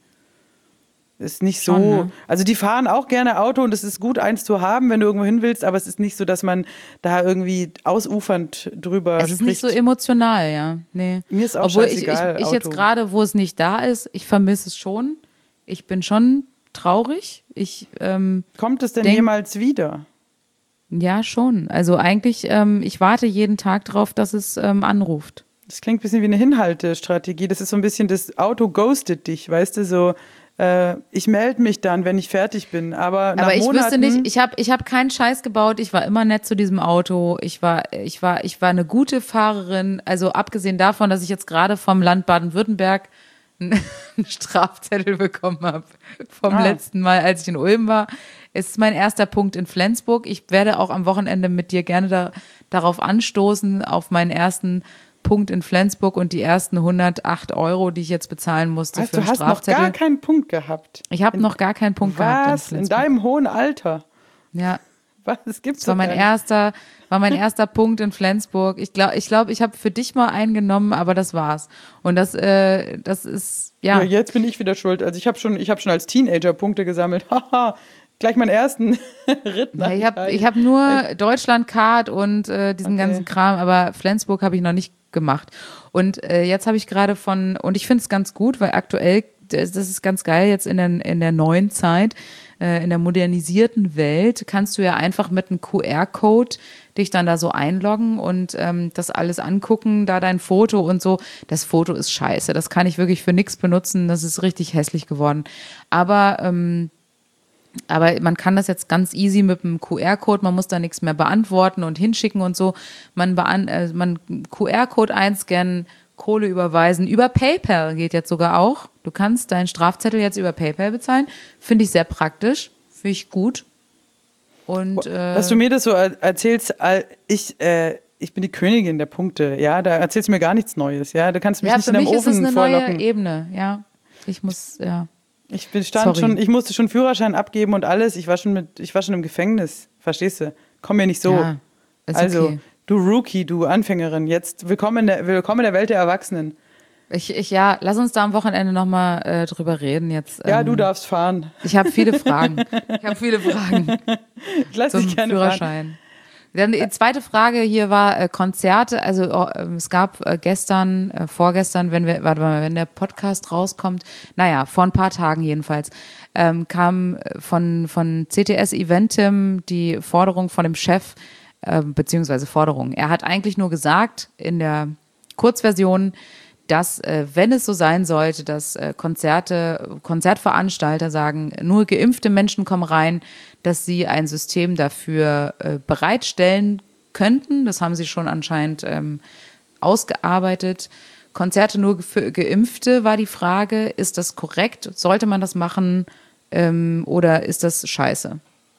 Ist nicht so. Schon, ne? Also die fahren auch gerne Auto und es ist gut, eins zu haben, wenn du irgendwo hin willst, aber es ist nicht so, dass man da irgendwie ausufernd drüber Es spricht. ist nicht so emotional, ja. Nee. Mir ist auch Obwohl scheißegal, ich, ich, ich jetzt Auto. gerade, wo es nicht da ist, ich vermisse es schon. Ich bin schon traurig. Ich, ähm, Kommt es denn Denk- jemals wieder? ja, schon. Also eigentlich, ähm, ich warte jeden Tag drauf, dass es ähm, anruft. Das klingt ein bisschen wie eine Hinhaltestrategie. Das ist so ein bisschen, das Auto ghostet dich, weißt du, so äh, ich melde mich dann, wenn ich fertig bin. Aber, nach Aber ich Monaten, wüsste nicht, ich habe ich hab keinen Scheiß gebaut, ich war immer nett zu diesem Auto, ich war, ich war, ich war eine gute Fahrerin, also abgesehen davon, dass ich jetzt gerade vom Land Baden-Württemberg einen Strafzettel bekommen habe vom Ah. letzten Mal, als ich in Ulm war. Es ist mein erster Punkt in Flensburg. Ich werde auch am Wochenende mit dir gerne da, darauf anstoßen, auf meinen ersten Punkt in Flensburg und die ersten hundertacht Euro, die ich jetzt bezahlen musste weißt, für du einen hast noch Strafzettel. gar keinen Punkt gehabt. Ich habe noch gar keinen Punkt gehabt in Was? In Flensburg. deinem hohen Alter? Ja. Was? Das gibt's Das war doch mein gar nicht. erster, war mein erster Punkt in Flensburg. Ich glaube, ich, glaub, ich habe für dich mal eingenommen, aber das war's. Und das, äh, das ist, ja. Ja, jetzt bin ich wieder schuld. Also ich habe schon, ich habe schon als Teenager Punkte gesammelt. Haha, gleich meinen ersten Ritt nach Ja, ich habe Italien. ich hab nur Deutschland-Card und äh, diesen Okay. ganzen Kram, aber Flensburg habe ich noch nicht gemacht. Und äh, jetzt habe ich gerade von, und ich finde es ganz gut, weil aktuell, das, das ist ganz geil, jetzt in der, in der neuen Zeit, äh, in der modernisierten Welt, kannst du ja einfach mit einem Q R-Code dich dann da so einloggen und ähm, das alles angucken, da dein Foto und so. Das Foto ist scheiße, das kann ich wirklich für nichts benutzen, das ist richtig hässlich geworden. Aber ähm, Aber man kann das jetzt ganz easy mit einem Q R-Code, man muss da nichts mehr beantworten und hinschicken und so. Man, bean äh, man Q R-Code einscannen, Kohle überweisen. Über PayPal geht jetzt sogar auch. Du kannst deinen Strafzettel jetzt über PayPal bezahlen. Finde ich sehr praktisch. Finde ich gut. Und äh, Dass du mir das so er- erzählst, äh, ich, äh, ich bin die Königin der Punkte, ja, da erzählst du mir gar nichts Neues, ja, du kannst mich ja, nicht für in einem mich ist es Ofen eine vorlocken. neue Ebene. Ja, ich muss, ja. Ich bin stand Sorry. schon, ich musste schon Führerschein abgeben und alles, ich war schon mit, ich war schon im Gefängnis, verstehst du? Komm mir nicht so. Ja, ist also, okay. du Rookie, du Anfängerin, jetzt willkommen in der, willkommen in der Welt der Erwachsenen. Ich, ich, ja, lass uns da am Wochenende nochmal äh, drüber reden jetzt. Ja, ähm, du darfst fahren. Ich habe viele Fragen. Ich habe viele Fragen. Ich lass Zum dich gerne fahren. Führerschein. Dann die zweite Frage hier war äh, Konzerte. Also oh, ähm, es gab äh, gestern, äh, vorgestern, wenn wir, warte mal, wenn der Podcast rauskommt, naja, vor ein paar Tagen jedenfalls, ähm, kam äh, von von C T S Eventim die Forderung von dem Chef, äh, beziehungsweise Forderung. Er hat eigentlich nur gesagt in der Kurzversion, dass, äh, wenn es so sein sollte, dass äh, Konzerte, Konzertveranstalter sagen, nur geimpfte Menschen kommen rein, dass sie ein System dafür äh, bereitstellen könnten. Das haben sie schon anscheinend ähm, ausgearbeitet. Konzerte nur für Geimpfte war die Frage. Ist das korrekt? Sollte man das machen ähm, oder ist das scheiße?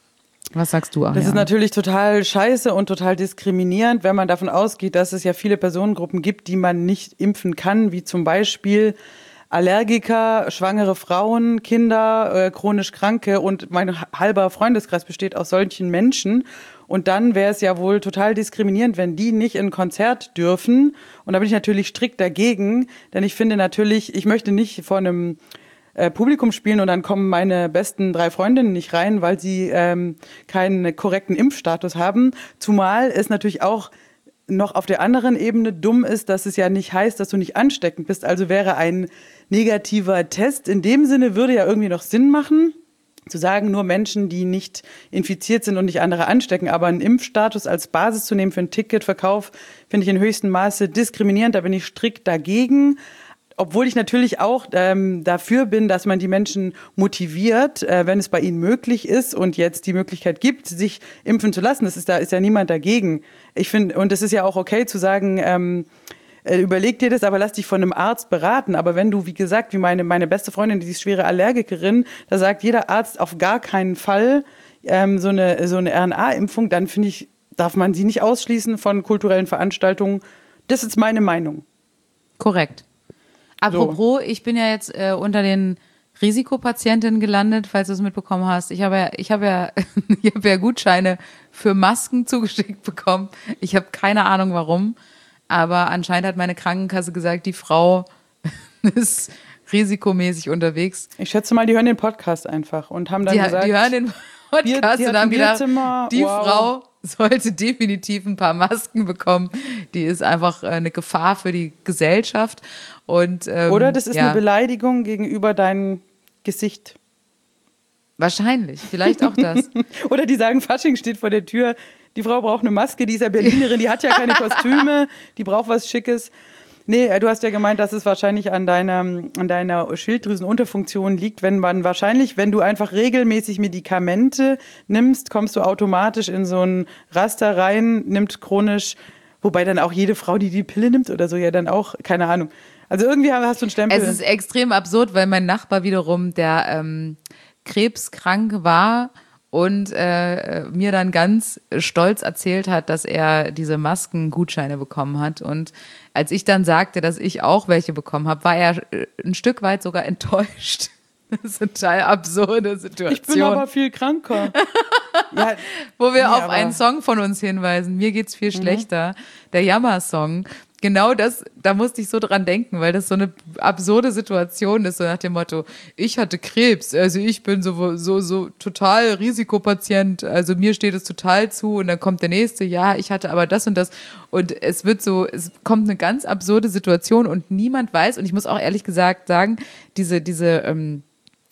Was sagst du, Ariane? Das ist natürlich total scheiße und total diskriminierend, wenn man davon ausgeht, dass es ja viele Personengruppen gibt, die man nicht impfen kann, wie zum Beispiel Allergiker, schwangere Frauen, Kinder, äh, chronisch Kranke und mein halber Freundeskreis besteht aus solchen Menschen. Und dann wäre es ja wohl total diskriminierend, wenn die nicht in ein Konzert dürfen. Und da bin ich natürlich strikt dagegen, denn ich finde natürlich, ich möchte nicht vor einem äh, Publikum spielen und dann kommen meine besten drei Freundinnen nicht rein, weil sie ähm, keinen korrekten Impfstatus haben. Zumal es natürlich auch noch auf der anderen Ebene dumm ist, dass es ja nicht heißt, dass du nicht ansteckend bist. Also wäre ein negativer Test in dem Sinne würde ja irgendwie noch Sinn machen, zu sagen, nur Menschen, die nicht infiziert sind und nicht andere anstecken. Aber einen Impfstatus als Basis zu nehmen für einen Ticketverkauf, finde ich in höchstem Maße diskriminierend. Da bin ich strikt dagegen. obwohl ich natürlich auch ähm, dafür bin, dass man die Menschen motiviert, äh, wenn es bei ihnen möglich ist und jetzt die Möglichkeit gibt, sich impfen zu lassen. Das ist, da ist ja niemand dagegen. Ich finde, und es ist ja auch okay zu sagen, ähm, äh, überleg dir das, aber lass dich von einem Arzt beraten. Aber wenn du, wie gesagt, wie meine, meine beste Freundin, die ist schwere Allergikerin, da sagt jeder Arzt auf gar keinen Fall ähm, so eine, so eine R N A-Impfung, dann finde ich, darf man sie nicht ausschließen von kulturellen Veranstaltungen. Das ist meine Meinung. Korrekt. Apropos, so. Ich bin ja jetzt äh, unter den Risikopatientinnen gelandet, falls du es mitbekommen hast. Ich habe ja, ich habe ja, ich habe ja Gutscheine für Masken zugeschickt bekommen. Ich habe keine Ahnung warum, aber anscheinend hat meine Krankenkasse gesagt, die Frau ist risikomäßig unterwegs. Ich schätze mal, die hören den Podcast einfach und haben dann die, gesagt, die hören den Podcast Bier, und haben gedacht, die wow. Frau sollte definitiv ein paar Masken bekommen. Die ist einfach eine Gefahr für die Gesellschaft. Und, ähm, Oder das ist ja. eine Beleidigung gegenüber deinem Gesicht. Wahrscheinlich, vielleicht auch das. Oder die sagen, Fasching steht vor der Tür, die Frau braucht eine Maske, die ist ja Berlinerin, die hat ja keine Kostüme, die braucht was Schickes. Nee, du hast ja gemeint, dass es wahrscheinlich an deiner, an deiner Schilddrüsenunterfunktion liegt, wenn man wahrscheinlich, wenn du einfach regelmäßig Medikamente nimmst, kommst du automatisch in so ein Raster rein, nimmt chronisch, wobei dann auch jede Frau, die die Pille nimmt oder so, ja dann auch, keine Ahnung. Also irgendwie hast du einen Stempel. Es ist extrem absurd, weil mein Nachbar wiederum, der ähm, krebskrank war und äh, mir dann ganz stolz erzählt hat, dass er diese Maskengutscheine bekommen hat. Und als ich dann sagte, dass ich auch welche bekommen habe, war er ein Stück weit sogar enttäuscht. Das ist eine total absurde Situation. Ich bin aber viel kranker. Ja, wo wir nee, auf einen Song von uns hinweisen. Mir geht's viel schlechter. Mhm. Der Jammer-Song. Genau das, da musste ich so dran denken, weil das so eine absurde Situation ist, so nach dem Motto, ich hatte Krebs, also ich bin so, so, so total Risikopatient, also mir steht es total zu und dann kommt der nächste, ja, ich hatte aber das und das und es wird so, es kommt eine ganz absurde Situation und niemand weiß und ich muss auch ehrlich gesagt sagen, diese, diese, ähm,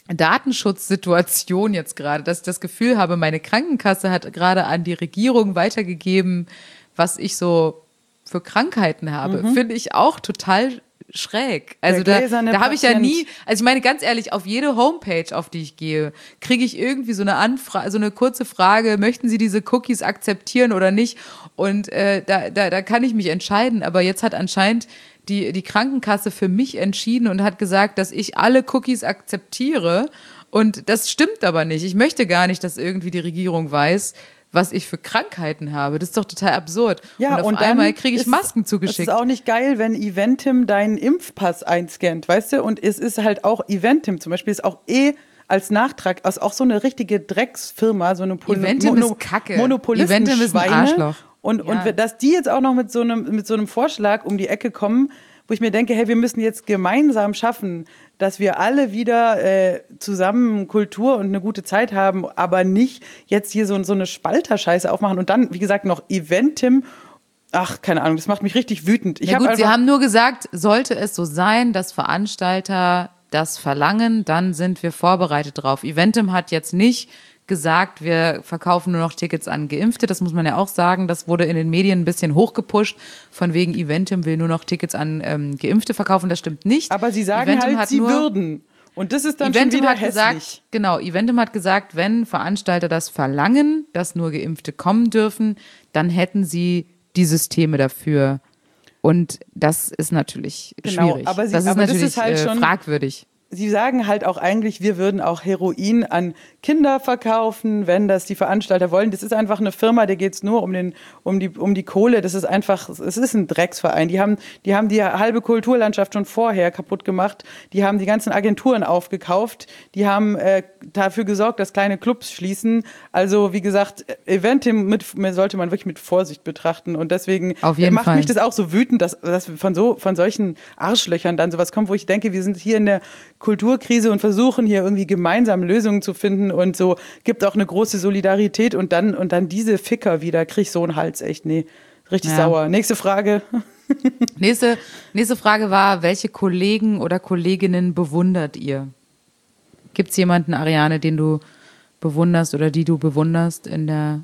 Datenschutzsituation jetzt gerade, dass ich das Gefühl habe, meine Krankenkasse hat gerade an die Regierung weitergegeben, was ich so für Krankheiten habe, mhm. finde ich auch total schräg. Also da, da habe ich ja nie, also ich meine ganz ehrlich, auf jede Homepage, auf die ich gehe, kriege ich irgendwie so eine Anfrage, so eine kurze Frage, möchten Sie diese Cookies akzeptieren oder nicht? Und äh, da, da, da kann ich mich entscheiden, aber jetzt hat anscheinend die, die Krankenkasse für mich entschieden und hat gesagt, dass ich alle Cookies akzeptiere und das stimmt aber nicht. Ich möchte gar nicht, dass irgendwie die Regierung weiß, was ich für Krankheiten habe. Das ist doch total absurd. Ja, und auf und einmal kriege ich Masken zugeschickt. Es ist auch nicht geil, wenn Eventim deinen Impfpass einscannt, weißt du? Und es ist halt auch Eventim zum Beispiel, ist auch eh als Nachtrag, also auch so eine richtige Drecksfirma, so eine Pol- Eventim Mono- ist Kacke. Monopolisten Eventim ist ein Arschloch. Und, ja. und dass die jetzt auch noch mit so einem, mit so einem Vorschlag um die Ecke kommen, wo ich mir denke, hey, wir müssen jetzt gemeinsam schaffen, dass wir alle wieder äh, zusammen Kultur und eine gute Zeit haben, aber nicht jetzt hier so, so eine Spalterscheiße aufmachen und dann, wie gesagt, noch Eventim. Ach, keine Ahnung, das macht mich richtig wütend. Ich ja hab gut, einfach, Sie haben nur gesagt, sollte es so sein, dass Veranstalter das verlangen, dann sind wir vorbereitet drauf. Eventim hat jetzt nicht gesagt, wir verkaufen nur noch Tickets an Geimpfte. Das muss man ja auch sagen. Das wurde in den Medien ein bisschen hochgepusht. Von wegen Eventim will nur noch Tickets an ähm, Geimpfte verkaufen. Das stimmt nicht. Aber sie sagen Eventim halt, sie nur, würden. Und das ist dann Eventim schon wieder hat hässlich. gesagt, genau, Eventim hat gesagt, wenn Veranstalter das verlangen, dass nur Geimpfte kommen dürfen, dann hätten sie die Systeme dafür. Und das ist natürlich Genau, schwierig. aber sie- das ist aber das natürlich ist halt äh, schon- fragwürdig. Sie sagen halt auch eigentlich, wir würden auch Heroin an Kinder verkaufen, wenn das die Veranstalter wollen. Das ist einfach eine Firma, der geht's nur um den, um die, um die Kohle. Das ist einfach, es ist ein Drecksverein. Die haben, die haben die halbe Kulturlandschaft schon vorher kaputt gemacht. Die haben die ganzen Agenturen aufgekauft. Die haben äh, dafür gesorgt, dass kleine Clubs schließen. Also wie gesagt, Eventim mit, sollte man wirklich mit Vorsicht betrachten. Und deswegen Auf jeden macht Fall. mich das auch so wütend, dass, dass von so, von solchen Arschlöchern dann sowas kommt, wo ich denke, wir sind hier in der Kulturkrise und versuchen hier irgendwie gemeinsam Lösungen zu finden und so gibt auch eine große Solidarität und dann und dann diese Ficker wieder, krieg ich so einen Hals, echt, nee, richtig Ja. sauer. Nächste Frage. Nächste, nächste Frage war, welche Kollegen oder Kolleginnen bewundert ihr? Gibt es jemanden, Ariane, den du bewunderst oder die du bewunderst in der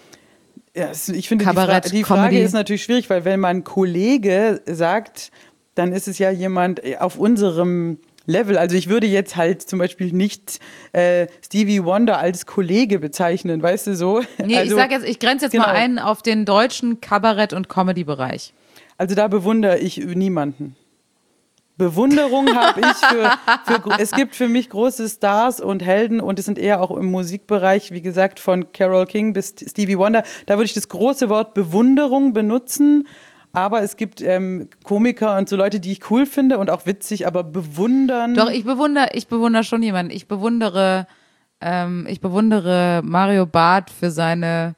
Ja, es- ich finde, die, Fra Kabarett, die Frage Comedy. ist natürlich schwierig, weil wenn man Kollege sagt, dann ist es ja jemand auf unserem Level. Also ich würde jetzt halt zum Beispiel nicht äh, Stevie Wonder als Kollege bezeichnen, weißt du so? Nee, also, ich sag jetzt, ich grenze jetzt genau. mal ein auf den deutschen Kabarett- und Comedy-Bereich. Also da bewundere ich niemanden. Bewunderung habe ich für, für, es gibt für mich große Stars und Helden und es sind eher auch im Musikbereich, wie gesagt, von Carole King bis Stevie Wonder. Da würde ich das große Wort Bewunderung benutzen, aber es gibt ähm, Komiker und so Leute, die ich cool finde und auch witzig, aber bewundern. Doch, ich bewundere, ich bewundere schon jemanden. Ich bewundere, ähm, ich bewundere Mario Barth für seine,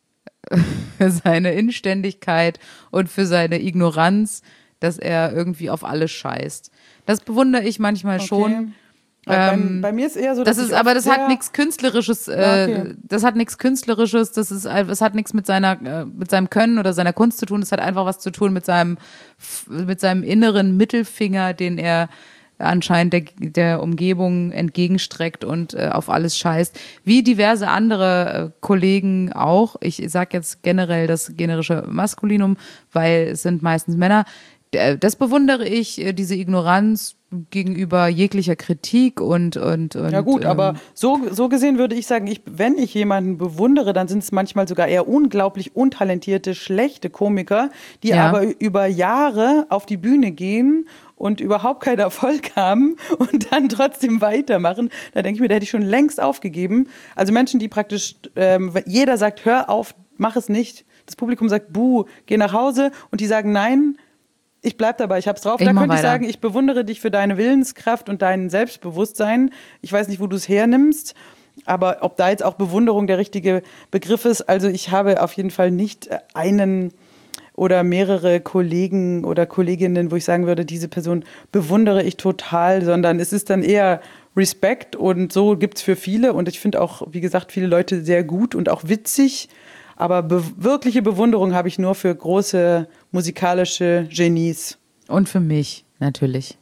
für seine Inständigkeit und für seine Ignoranz, dass er irgendwie auf alles scheißt. Das bewundere ich manchmal Okay. schon. Bei, Ähm, bei mir ist eher so, das dass ist, ich aber oft das sehr- hat nichts Künstlerisches, äh, Ja, okay. das hat nichts Künstlerisches, das ist, das hat nichts mit seiner, äh, mit seinem Können oder seiner Kunst zu tun, das hat einfach was zu tun mit seinem, mit seinem inneren Mittelfinger, den er anscheinend der, der Umgebung entgegenstreckt und äh, auf alles scheißt. Wie diverse andere äh, Kollegen auch. Ich sage jetzt generell das generische Maskulinum, weil es sind meistens Männer. D- Das bewundere ich, äh, diese Ignoranz gegenüber jeglicher Kritik und und, und Ja gut, ähm, aber so, so gesehen würde ich sagen, ich, wenn ich jemanden bewundere, dann sind es manchmal sogar eher unglaublich untalentierte, schlechte Komiker, die Ja. aber über Jahre auf die Bühne gehen und überhaupt keinen Erfolg haben und dann trotzdem weitermachen. Da denke ich mir, da hätte ich schon längst aufgegeben. Also Menschen, die praktisch, ähm, jeder sagt, hör auf, mach es nicht. Das Publikum sagt, buh, geh nach Hause und die sagen, nein, ich bleib dabei, ich hab's drauf. Ich Da mach könnte ich weiter. sagen, ich bewundere dich für deine Willenskraft und dein Selbstbewusstsein. Ich weiß nicht, wo du es hernimmst, aber ob da jetzt auch Bewunderung der richtige Begriff ist. Also ich habe auf jeden Fall nicht einen oder mehrere Kollegen oder Kolleginnen, wo ich sagen würde, diese Person bewundere ich total, sondern es ist dann eher Respekt und so gibt's für viele. Und ich finde auch, wie gesagt, viele Leute sehr gut und auch witzig. Aber be- wirkliche Bewunderung habe ich nur für große musikalische Genies. und für mich natürlich.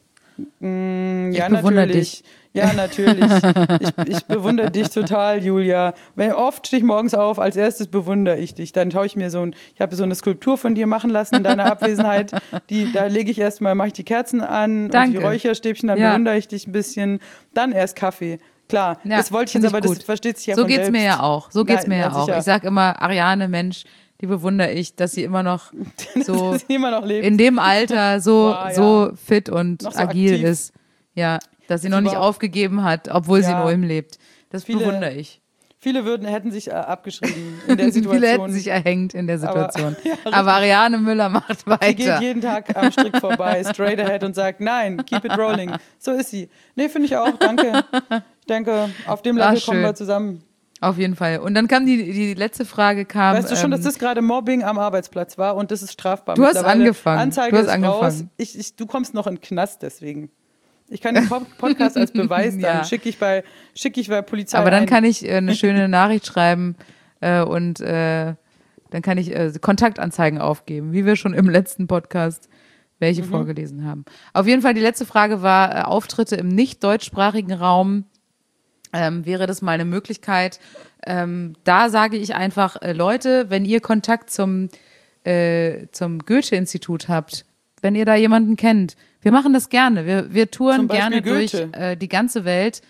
Mm, Ich ja, bewundere natürlich. Ja, natürlich. Ich, ich bewundere dich total, Julia. Wenn, oft stehe ich morgens auf, als erstes bewundere ich dich. Dann schaue ich mir so ein, ich habe so eine Skulptur von dir machen lassen in deiner Abwesenheit. Die, da lege ich erstmal, mache ich die Kerzen an und Danke. die Räucherstäbchen, dann Ja. bewundere ich dich ein bisschen. Dann erst Kaffee. Klar, Ja, das wollte ich find jetzt, ich aber gut. das versteht sich ja So von geht's selbst. mir ja auch. So geht's Nein, mir ja ja, auch. sicher. Ich sag immer, Ariane, Mensch, die bewundere ich, dass sie immer noch so Dass sie immer noch lebt. in dem Alter so, Boah, ja. so fit und Noch so agil aktiv. ist. Ja, dass sie noch Sie nicht war- aufgegeben hat, obwohl sie in Ja. Ulm lebt. Das Viele- bewundere ich. Viele würden, hätten sich äh, abgeschrieben in der Situation. Viele hätten sich erhängt in der Aber- Situation. ja, Aber, richtig. Ariane Müller macht Sie geht weiter. jeden Tag am Strick vorbei, straight ahead und sagt, nein, keep it rolling. So ist sie. Nee, finde ich auch, danke. Ich denke, auf dem Ach, Level kommen schön. wir zusammen. Auf jeden Fall. Und dann kam die, die letzte Frage kam. Weißt du schon, dass ähm, das gerade Mobbing am Arbeitsplatz war und das ist strafbar. Du hast Mittlerweile. angefangen. Anzeige Du hast ist angefangen. raus. Ich, ich, du kommst noch in den Knast deswegen. Ich kann den Pod- Podcast als Beweis dann Ja. schicke ich bei schicke ich bei Polizei Aber dann ein. kann ich äh, eine schöne Nachricht schreiben äh, und äh, dann kann ich äh, Kontaktanzeigen aufgeben, wie wir schon im letzten Podcast welche Mhm. vorgelesen haben. Auf jeden Fall, die letzte Frage war äh, Auftritte im nicht deutschsprachigen Raum. Ähm, wäre das mal eine Möglichkeit? Ähm, da sage ich einfach, äh, Leute, wenn ihr Kontakt zum, äh, zum Goethe-Institut habt, wenn ihr da jemanden kennt, wir machen das gerne. Wir, wir touren Zum Beispiel gerne durch Goethe. äh, die ganze Welt.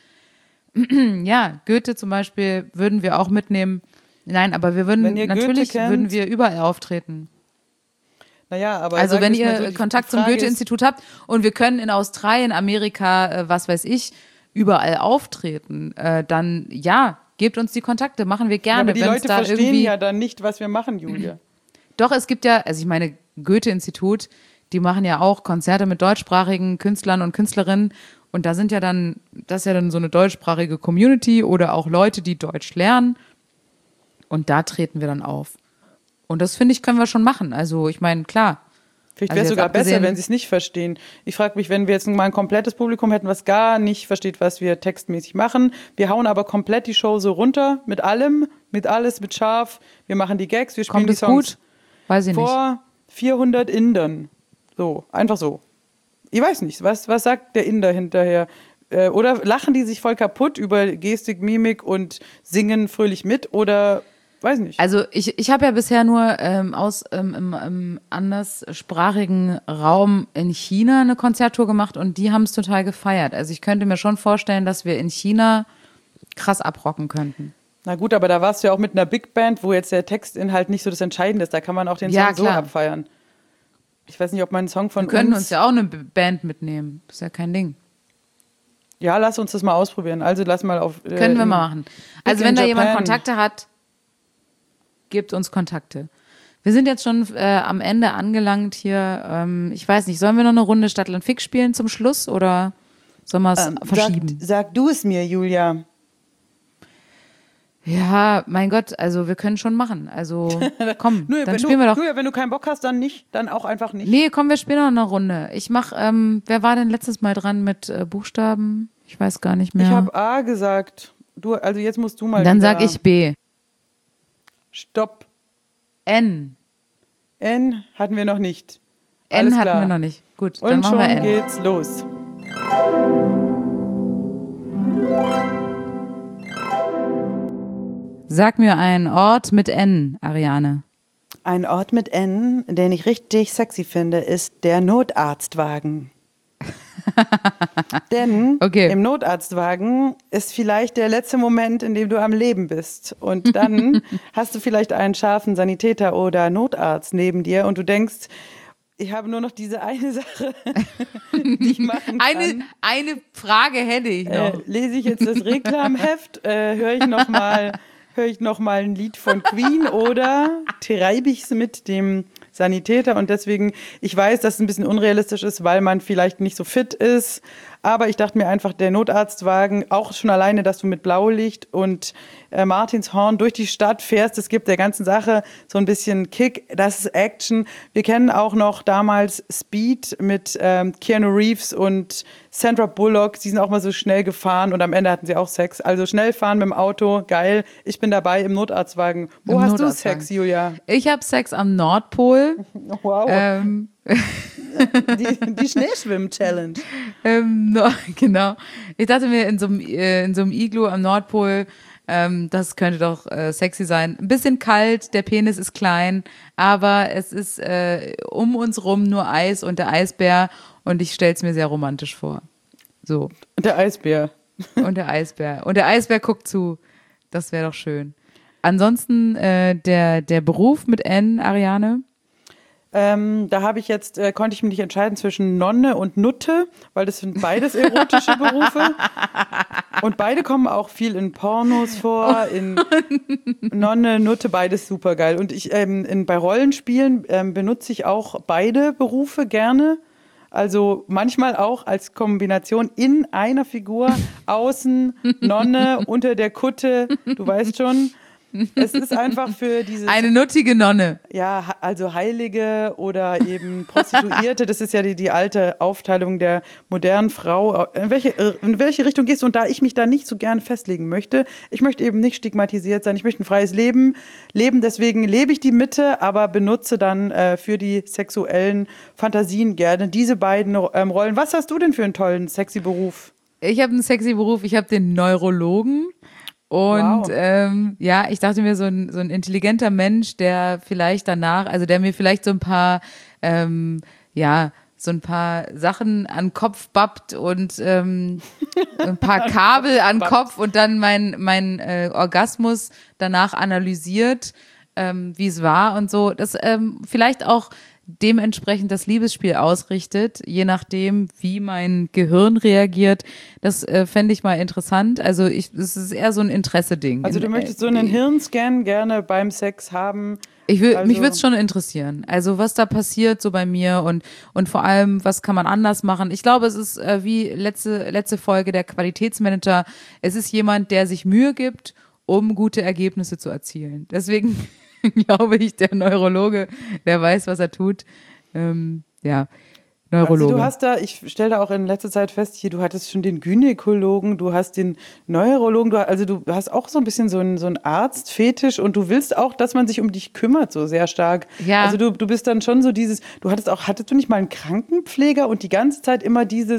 Ja, Goethe zum Beispiel würden wir auch mitnehmen. Nein, aber wir würden Wenn ihr Goethe natürlich kennt- würden wir überall auftreten. Naja, aber Also sagen wenn wir's mal ihr so, die Kontakt zum Frage ist- Goethe-Institut habt und wir können in Australien, Amerika, äh, was weiß ich, überall auftreten, äh, dann ja, gebt uns die Kontakte, machen wir Ja, gerne. aber die Wenn's Leute da verstehen irgendwie, ja dann nicht, was wir machen, Julia. Doch, es gibt ja, also ich meine, Goethe-Institut, die machen ja auch Konzerte mit deutschsprachigen Künstlern und Künstlerinnen und da sind ja dann, das ist ja dann so eine deutschsprachige Community oder auch Leute, die Deutsch lernen und da treten wir dann auf. Und das, finde ich, können wir schon machen. Also ich meine, klar. Vielleicht Also wäre es jetzt sogar besser, abgesehen- wenn sie es nicht verstehen. Ich frage mich, wenn wir jetzt mal ein komplettes Publikum hätten, was gar nicht versteht, was wir textmäßig machen. Wir hauen aber komplett die Show so runter, mit allem, mit alles, mit scharf. Wir machen die Gags, wir spielen Kommt die es Songs gut? Weiß ich nicht. vor vierhundert Indern. So, einfach so. Ich weiß nicht, was, was sagt der Inder hinterher? Äh, oder lachen die sich voll kaputt über Gestik, Mimik und singen fröhlich mit? Oder weiß nicht. Also ich, ich habe ja bisher nur ähm, aus ähm, im, im anderssprachigen Raum in China eine Konzerttour gemacht und die haben es total gefeiert. Also ich könnte mir schon vorstellen, dass wir in China krass abrocken könnten. Na gut, aber da warst du ja auch mit einer Big Band, wo jetzt der Textinhalt nicht so das Entscheidende ist. Da kann man auch den Song Ja, so klar. abfeiern. Ich weiß nicht, ob man einen Song von Wir können uns... uns ja auch eine B- Band mitnehmen. Ist ja kein Ding. Ja, lass uns das mal ausprobieren. Also lass mal auf... äh, Können wir in- mal machen. Also in wenn da Japan. jemand Kontakte hat, gebt uns Kontakte. Wir sind jetzt schon äh, am Ende angelangt hier. Ähm, ich weiß nicht, sollen wir noch eine Runde Stadtland Fix spielen zum Schluss oder sollen wir es Ähm, verschieben? Sag, sag du es mir, Julia. Ja, mein Gott, also wir können schon machen. Also komm, Nö, dann wenn spielen du, wir doch. Julia, wenn du keinen Bock hast, dann nicht. Dann auch einfach nicht. Nee, komm, wir spielen noch eine Runde. Ich mach, ähm, wer war denn letztes Mal dran mit äh, Buchstaben? Ich weiß gar nicht mehr. Ich habe A gesagt. Du, also jetzt musst du mal Dann wieder. sag ich B. Stopp. N. N hatten wir noch nicht. N Alles hatten klar. wir noch nicht. Gut, dann Und machen schon wir N. geht's los. Sag mir einen Ort mit N, Ariane. Ein Ort mit N, den ich richtig sexy finde, ist der Notarztwagen. Denn Okay. im Notarztwagen ist vielleicht der letzte Moment, in dem du am Leben bist. Und dann hast du vielleicht einen scharfen Sanitäter oder Notarzt neben dir und du denkst, ich habe nur noch diese eine Sache, die ich machen kann. Eine, eine Frage hätte ich Äh, noch. lese ich jetzt das Reklamheft, äh, höre ich noch mal, höre ich noch mal ein Lied von Queen oder treibe ich es mit dem Sanitäter? Und deswegen, ich weiß, dass es ein bisschen unrealistisch ist, weil man vielleicht nicht so fit ist. Aber ich dachte mir einfach, der Notarztwagen, auch schon alleine, dass du mit Blaulicht und äh, Martinshorn durch die Stadt fährst, das gibt der ganzen Sache so ein bisschen Kick. Das ist Action. Wir kennen auch noch damals Speed mit ähm, Keanu Reeves und Sandra Bullock. Die sind auch mal so schnell gefahren und am Ende hatten sie auch Sex. Also schnell fahren mit dem Auto, geil. Ich bin dabei im Notarztwagen. Wo Im hast Notarztwagen. du Sex, Julia? Ich habe Sex am Nordpol. Wow, ähm, die, die Schneeschwimm-Challenge. ähm, no, genau. Ich dachte mir, in so einem äh, in so einem Iglu am Nordpol, ähm, das könnte doch äh, sexy sein. Ein bisschen kalt, der Penis ist klein, aber es ist äh, um uns rum nur Eis und der Eisbär und ich stell's mir sehr romantisch vor. So. Und der Eisbär. Und der Eisbär. Und der Eisbär guckt zu. Das wäre doch schön. Ansonsten äh, der, der Beruf mit N, Ariane. Ähm, da habe ich jetzt, äh, konnte ich mich nicht entscheiden zwischen Nonne und Nutte, weil das sind beides erotische Berufe. Und beide kommen auch viel in Pornos vor, in Nonne, Nutte, beides super geil. Und ich ähm, in, bei Rollenspielen ähm, benutze ich auch beide Berufe gerne. Also manchmal auch als Kombination in einer Figur, außen, Nonne, unter der Kutte, du weißt schon. Es ist einfach für dieses... Eine nuttige Nonne. Ja, ha- also Heilige oder eben Prostituierte, das ist ja die, die alte Aufteilung der modernen Frau. In welche, in welche Richtung gehst du? Und da ich mich da nicht so gerne festlegen möchte, ich möchte eben nicht stigmatisiert sein, ich möchte ein freies Leben leben, deswegen lebe ich die Mitte, aber benutze dann äh, für die sexuellen Fantasien gerne diese beiden ähm, Rollen. Was hast du denn für einen tollen, sexy Beruf? Ich habe einen sexy Beruf, ich habe den Neurologen. Und Wow. ähm, ja, ich dachte mir, so ein, so ein intelligenter Mensch, der vielleicht danach, also der mir vielleicht so ein paar, ähm, ja, so ein paar Sachen an den Kopf bappt und ähm, ein paar Kabel an den Kopf und dann mein, mein äh, Orgasmus danach analysiert, ähm, wie es war und so. Das ähm, vielleicht auch dementsprechend das Liebesspiel ausrichtet, je nachdem, wie mein Gehirn reagiert. Das äh, fände ich mal interessant. Also ich, das ist eher so ein Interesse-Ding. Also du möchtest so einen Hirnscan gerne beim Sex haben. Ich will, also, mich würde es schon interessieren. Also was da passiert so bei mir und, und vor allem, was kann man anders machen? Ich glaube, es ist äh, wie letzte, letzte Folge der Qualitätsmanager. Es ist jemand, der sich Mühe gibt, um gute Ergebnisse zu erzielen. Deswegen glaube ich, der Neurologe, der weiß, was er tut. Ähm, ja, Neurologe. Also du hast da, ich stelle da auch in letzter Zeit fest, hier, du hattest schon den Gynäkologen, du hast den Neurologen, du, also du hast auch so ein bisschen so einen, so einen Arztfetisch und du willst auch, dass man sich um dich kümmert, so sehr stark. Ja. Also du, du bist dann schon so dieses, du hattest auch, hattest du nicht mal einen Krankenpfleger und die ganze Zeit immer dieses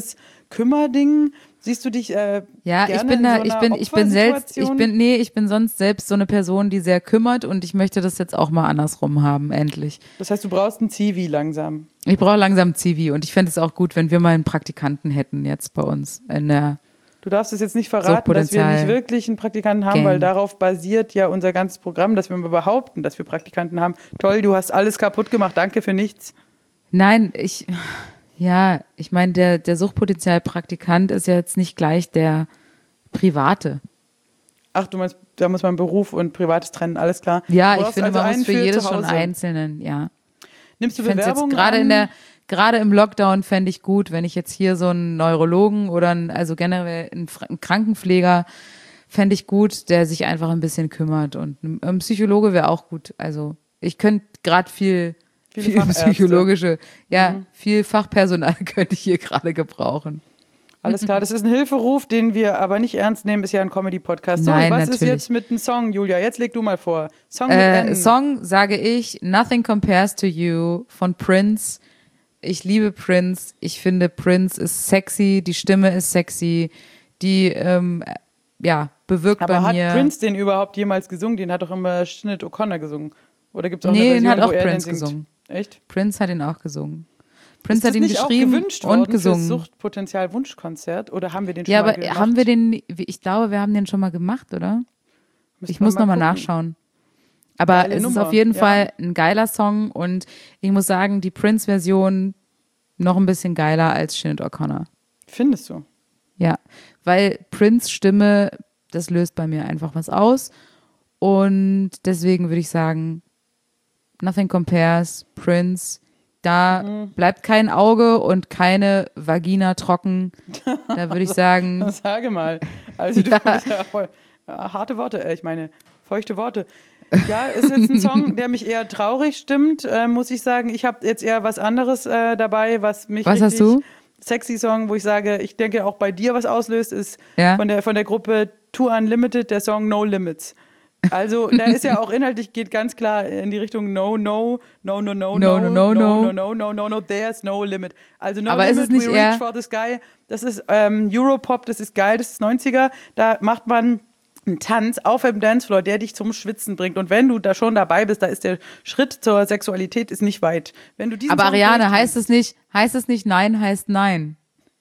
Kümmerding? Siehst du dich äh, Ja, gerne ich bin in da, so ich einer bin, ich bin selbst, ich Opfersituation? bin, nee, ich bin sonst selbst so eine Person, die sehr kümmert und ich möchte das jetzt auch mal andersrum haben, endlich. Das heißt, du brauchst ein Zivi langsam. Ich brauche langsam Zivi und ich fände es auch gut, wenn wir mal einen Praktikanten hätten jetzt bei uns in der Du darfst es jetzt nicht verraten, dass wir Suchtpotenzial. nicht wirklich einen Praktikanten haben, Gang. weil darauf basiert ja unser ganzes Programm, dass wir mal behaupten, dass wir Praktikanten haben. Toll, du hast alles kaputt gemacht, danke für nichts. Nein, ich, ja, ich meine, der, der Suchtpotenzialpraktikant ist ja jetzt nicht gleich der Private. Ach, du meinst, da muss man Beruf und Privates trennen, alles klar. Ja, Du ich brauchst finde, also man einen muss für für jedes zu schon Hause. einzelnen, ja. Nimmst du Ich fände es jetzt Bewerbungen gerade an? in der, gerade im Lockdown fände ich gut, wenn ich jetzt hier so einen Neurologen oder einen, also generell einen, Fra- einen Krankenpfleger fände ich gut, der sich einfach ein bisschen kümmert und ein, ein Psychologe wäre auch gut. Also ich könnte gerade viel, Viele viel Fachärzte. psychologische, ja, Mhm. viel Fachpersonal könnte ich hier gerade gebrauchen. Alles klar, das ist ein Hilferuf, den wir aber nicht ernst nehmen, ist ja ein Comedy-Podcast. So, Nein, was ist natürlich. jetzt mit einem Song, Julia? Jetzt leg du mal vor. Song mit Äh, N. Song sage ich Nothing Compares to You von Prince. Ich liebe Prince. Ich finde, Prince ist sexy. Die Stimme ist sexy. Die, ähm, ja, bewirkt Aber bei hat mir. Prince den überhaupt jemals gesungen? Den hat doch immer Sinead O'Connor gesungen. Oder gibt es auch Nee, eine den Version, hat auch wo er Prince den singt? gesungen. Echt? Prince hat ihn auch gesungen. Prince Ist hat das ihn nicht geschrieben auch gewünscht und worden fürs gesungen. Suchtpotenzial-Wunschkonzert? Oder haben wir den schon Ja, mal aber gemacht? haben wir den, ich glaube, wir haben den schon mal gemacht, oder? Müssen Ich wir muss nochmal gucken. nachschauen. Aber Geile es ist Nummer, auf jeden ja. Fall ein geiler Song und ich muss sagen, die Prince-Version noch ein bisschen geiler als Sinead O'Connor. Findest du? Ja, weil Prince Stimme, das löst bei mir einfach was aus und deswegen würde ich sagen, Nothing Compares, Prince, da Mhm. bleibt kein Auge und keine Vagina trocken. Da würde ich sagen, Sage mal. Also du Ja. bist ja voll ja, harte Worte, äh, ich meine feuchte Worte. Ja, ist jetzt ein Song, der mich eher traurig stimmt, äh, muss ich sagen. Ich habe jetzt eher was anderes äh, dabei, was mich Was hast richtig du? sexy Song, wo ich sage, ich denke auch bei dir was auslöst, ist Ja. von der von der Gruppe Too Unlimited der Song No Limits. Also da ist ja auch inhaltlich geht ganz klar in die Richtung No No No No No No, no, no, no no. no no no no there's no limit. Also No Aber ist Limit es nicht we eher- reach for the sky. Das ist ähm, Europop, das ist geil, das ist neunziger. Da macht man einen Tanz auf dem Dancefloor, der dich zum Schwitzen bringt. Und wenn du da schon dabei bist, da ist der Schritt zur Sexualität ist nicht weit. Wenn du diesen aber Song Ariane, durchziehst- heißt es nicht, heißt es nicht Nein, heißt Nein.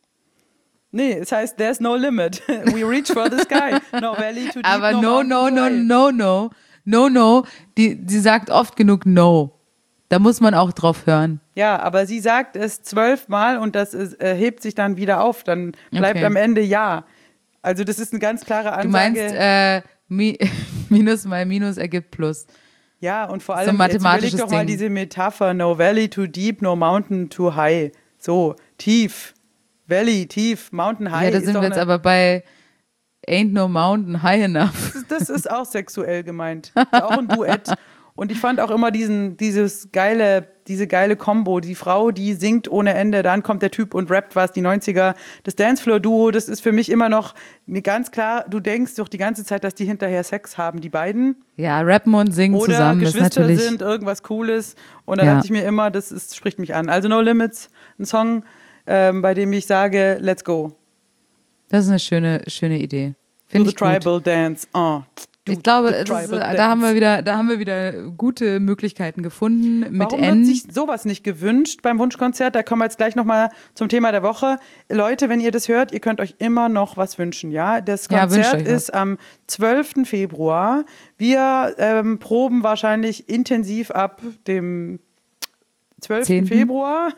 Nee, es heißt There's no limit. We reach for the sky. No valley too deep, Aber no, mountain no, too no, high. no, no, no, no, die, die sagt oft genug No. Da muss man auch drauf hören. Ja, aber sie sagt es zwölfmal und das ist, äh, hebt sich dann wieder auf. Dann bleibt Okay. am Ende Ja. Also das ist eine ganz klare Ansage. Du meinst, äh, mi Minus mal Minus ergibt Plus. ja, und vor so allem, ein jetzt überleg mathematisches doch mal Ding. diese Metapher, no valley too deep, no mountain too high. So, tief, Valley, tief, Mountain high. Ja, da ist sind doch wir jetzt eine, aber bei Ain't no mountain high enough. das ist auch sexuell gemeint. Ist auch ein Duett. Und ich fand auch immer diesen, dieses geile, diese geile Kombo. Die Frau, die singt ohne Ende, dann kommt der Typ und rappt was, die neunziger. Das Dancefloor-Duo, das ist für mich immer noch eine ganz klar, du denkst doch die ganze Zeit, dass die hinterher Sex haben, die beiden. Ja, rappen und singen Oder zusammen ist Geschwister natürlich. sind, irgendwas Cooles. Und da Ja. dachte ich mir immer, das ist, spricht mich an. Also No Limits, ein Song, ähm, bei dem ich sage, let's go. Das ist eine schöne, schöne Idee. Do Finde the ich gut. Tribal Dance. Oh, do Ich glaube, the es ist, tribal da dance. haben wir wieder, da haben wir wieder gute Möglichkeiten gefunden mit Warum N. wird sich sowas nicht gewünscht beim Wunschkonzert? Da kommen wir jetzt gleich nochmal zum Thema der Woche. Leute, wenn ihr das hört, ihr könnt euch immer noch was wünschen, ja? Das Ja, wünscht Konzert euch was. ist am zwölften Februar. Wir ähm, proben wahrscheinlich intensiv ab dem zwölften Zehnten Februar.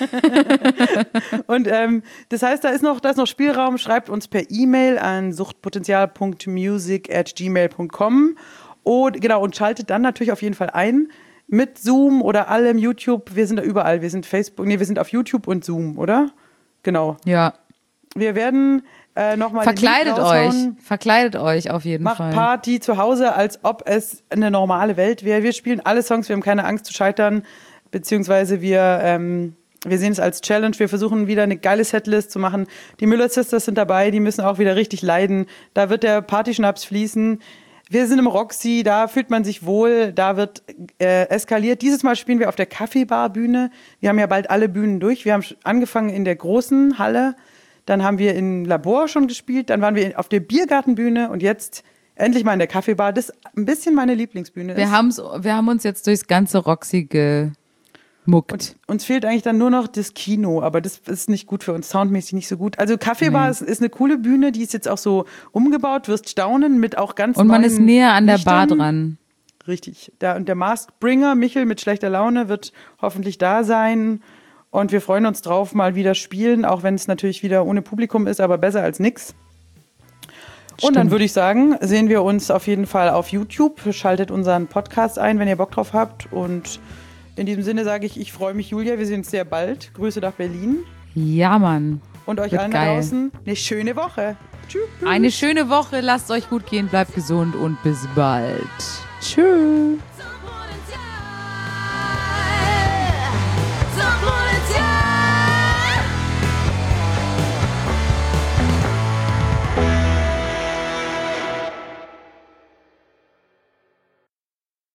Und ähm, das heißt, da ist noch, da ist noch Spielraum. Schreibt uns per E-Mail an suchtpotenzial punkt music at gmail punkt com und genau und schaltet dann natürlich auf jeden Fall ein mit Zoom oder allem YouTube. Wir sind da überall. Wir sind Facebook, nee, wir sind auf YouTube und Zoom, oder? Genau. Ja. Wir werden äh, nochmal Verkleidet euch. Verkleidet euch auf jeden Macht Fall. Party zu Hause, als ob es eine normale Welt wäre. Wir spielen alle Songs, wir haben keine Angst zu scheitern, beziehungsweise wir, ähm, wir sehen es als Challenge. Wir versuchen wieder eine geile Setlist zu machen. Die Müller Sisters sind dabei, die müssen auch wieder richtig leiden. Da wird der Partyschnaps fließen. Wir sind im Roxy, da fühlt man sich wohl, da wird äh, eskaliert. Dieses Mal spielen wir auf der Kaffeebar-Bühne. Wir haben ja bald alle Bühnen durch. Wir haben angefangen in der großen Halle. Dann haben wir im Labor schon gespielt. Dann waren wir auf der Biergartenbühne und jetzt endlich mal in der Kaffeebar. Das ein bisschen meine Lieblingsbühne ist. Wir, haben's, wir haben uns jetzt durchs ganze Roxy gemuckt. Und uns fehlt eigentlich dann nur noch das Kino, aber das ist nicht gut für uns, soundmäßig nicht so gut. Also Kaffeebar Nee. ist, ist eine coole Bühne, die ist jetzt auch so umgebaut, wirst staunen mit auch ganz Und man neuen ist näher an der Lichtern. Bar dran. Richtig. Da, und der Maskbringer, Michel mit schlechter Laune, wird hoffentlich da sein. Und wir freuen uns drauf, mal wieder spielen, auch wenn es natürlich wieder ohne Publikum ist, aber besser als nix. Und dann Stimmt. würde ich sagen, sehen wir uns auf jeden Fall auf YouTube. Schaltet unseren Podcast ein, wenn ihr Bock drauf habt. Und in diesem Sinne sage ich, ich freue mich, Julia. Wir sehen uns sehr bald. Grüße nach Berlin. Ja, Mann. Und euch Wird allen da geil. draußen eine schöne Woche. Tschüss. Eine schöne Woche. Lasst euch gut gehen. Bleibt gesund und bis bald. Tschüss.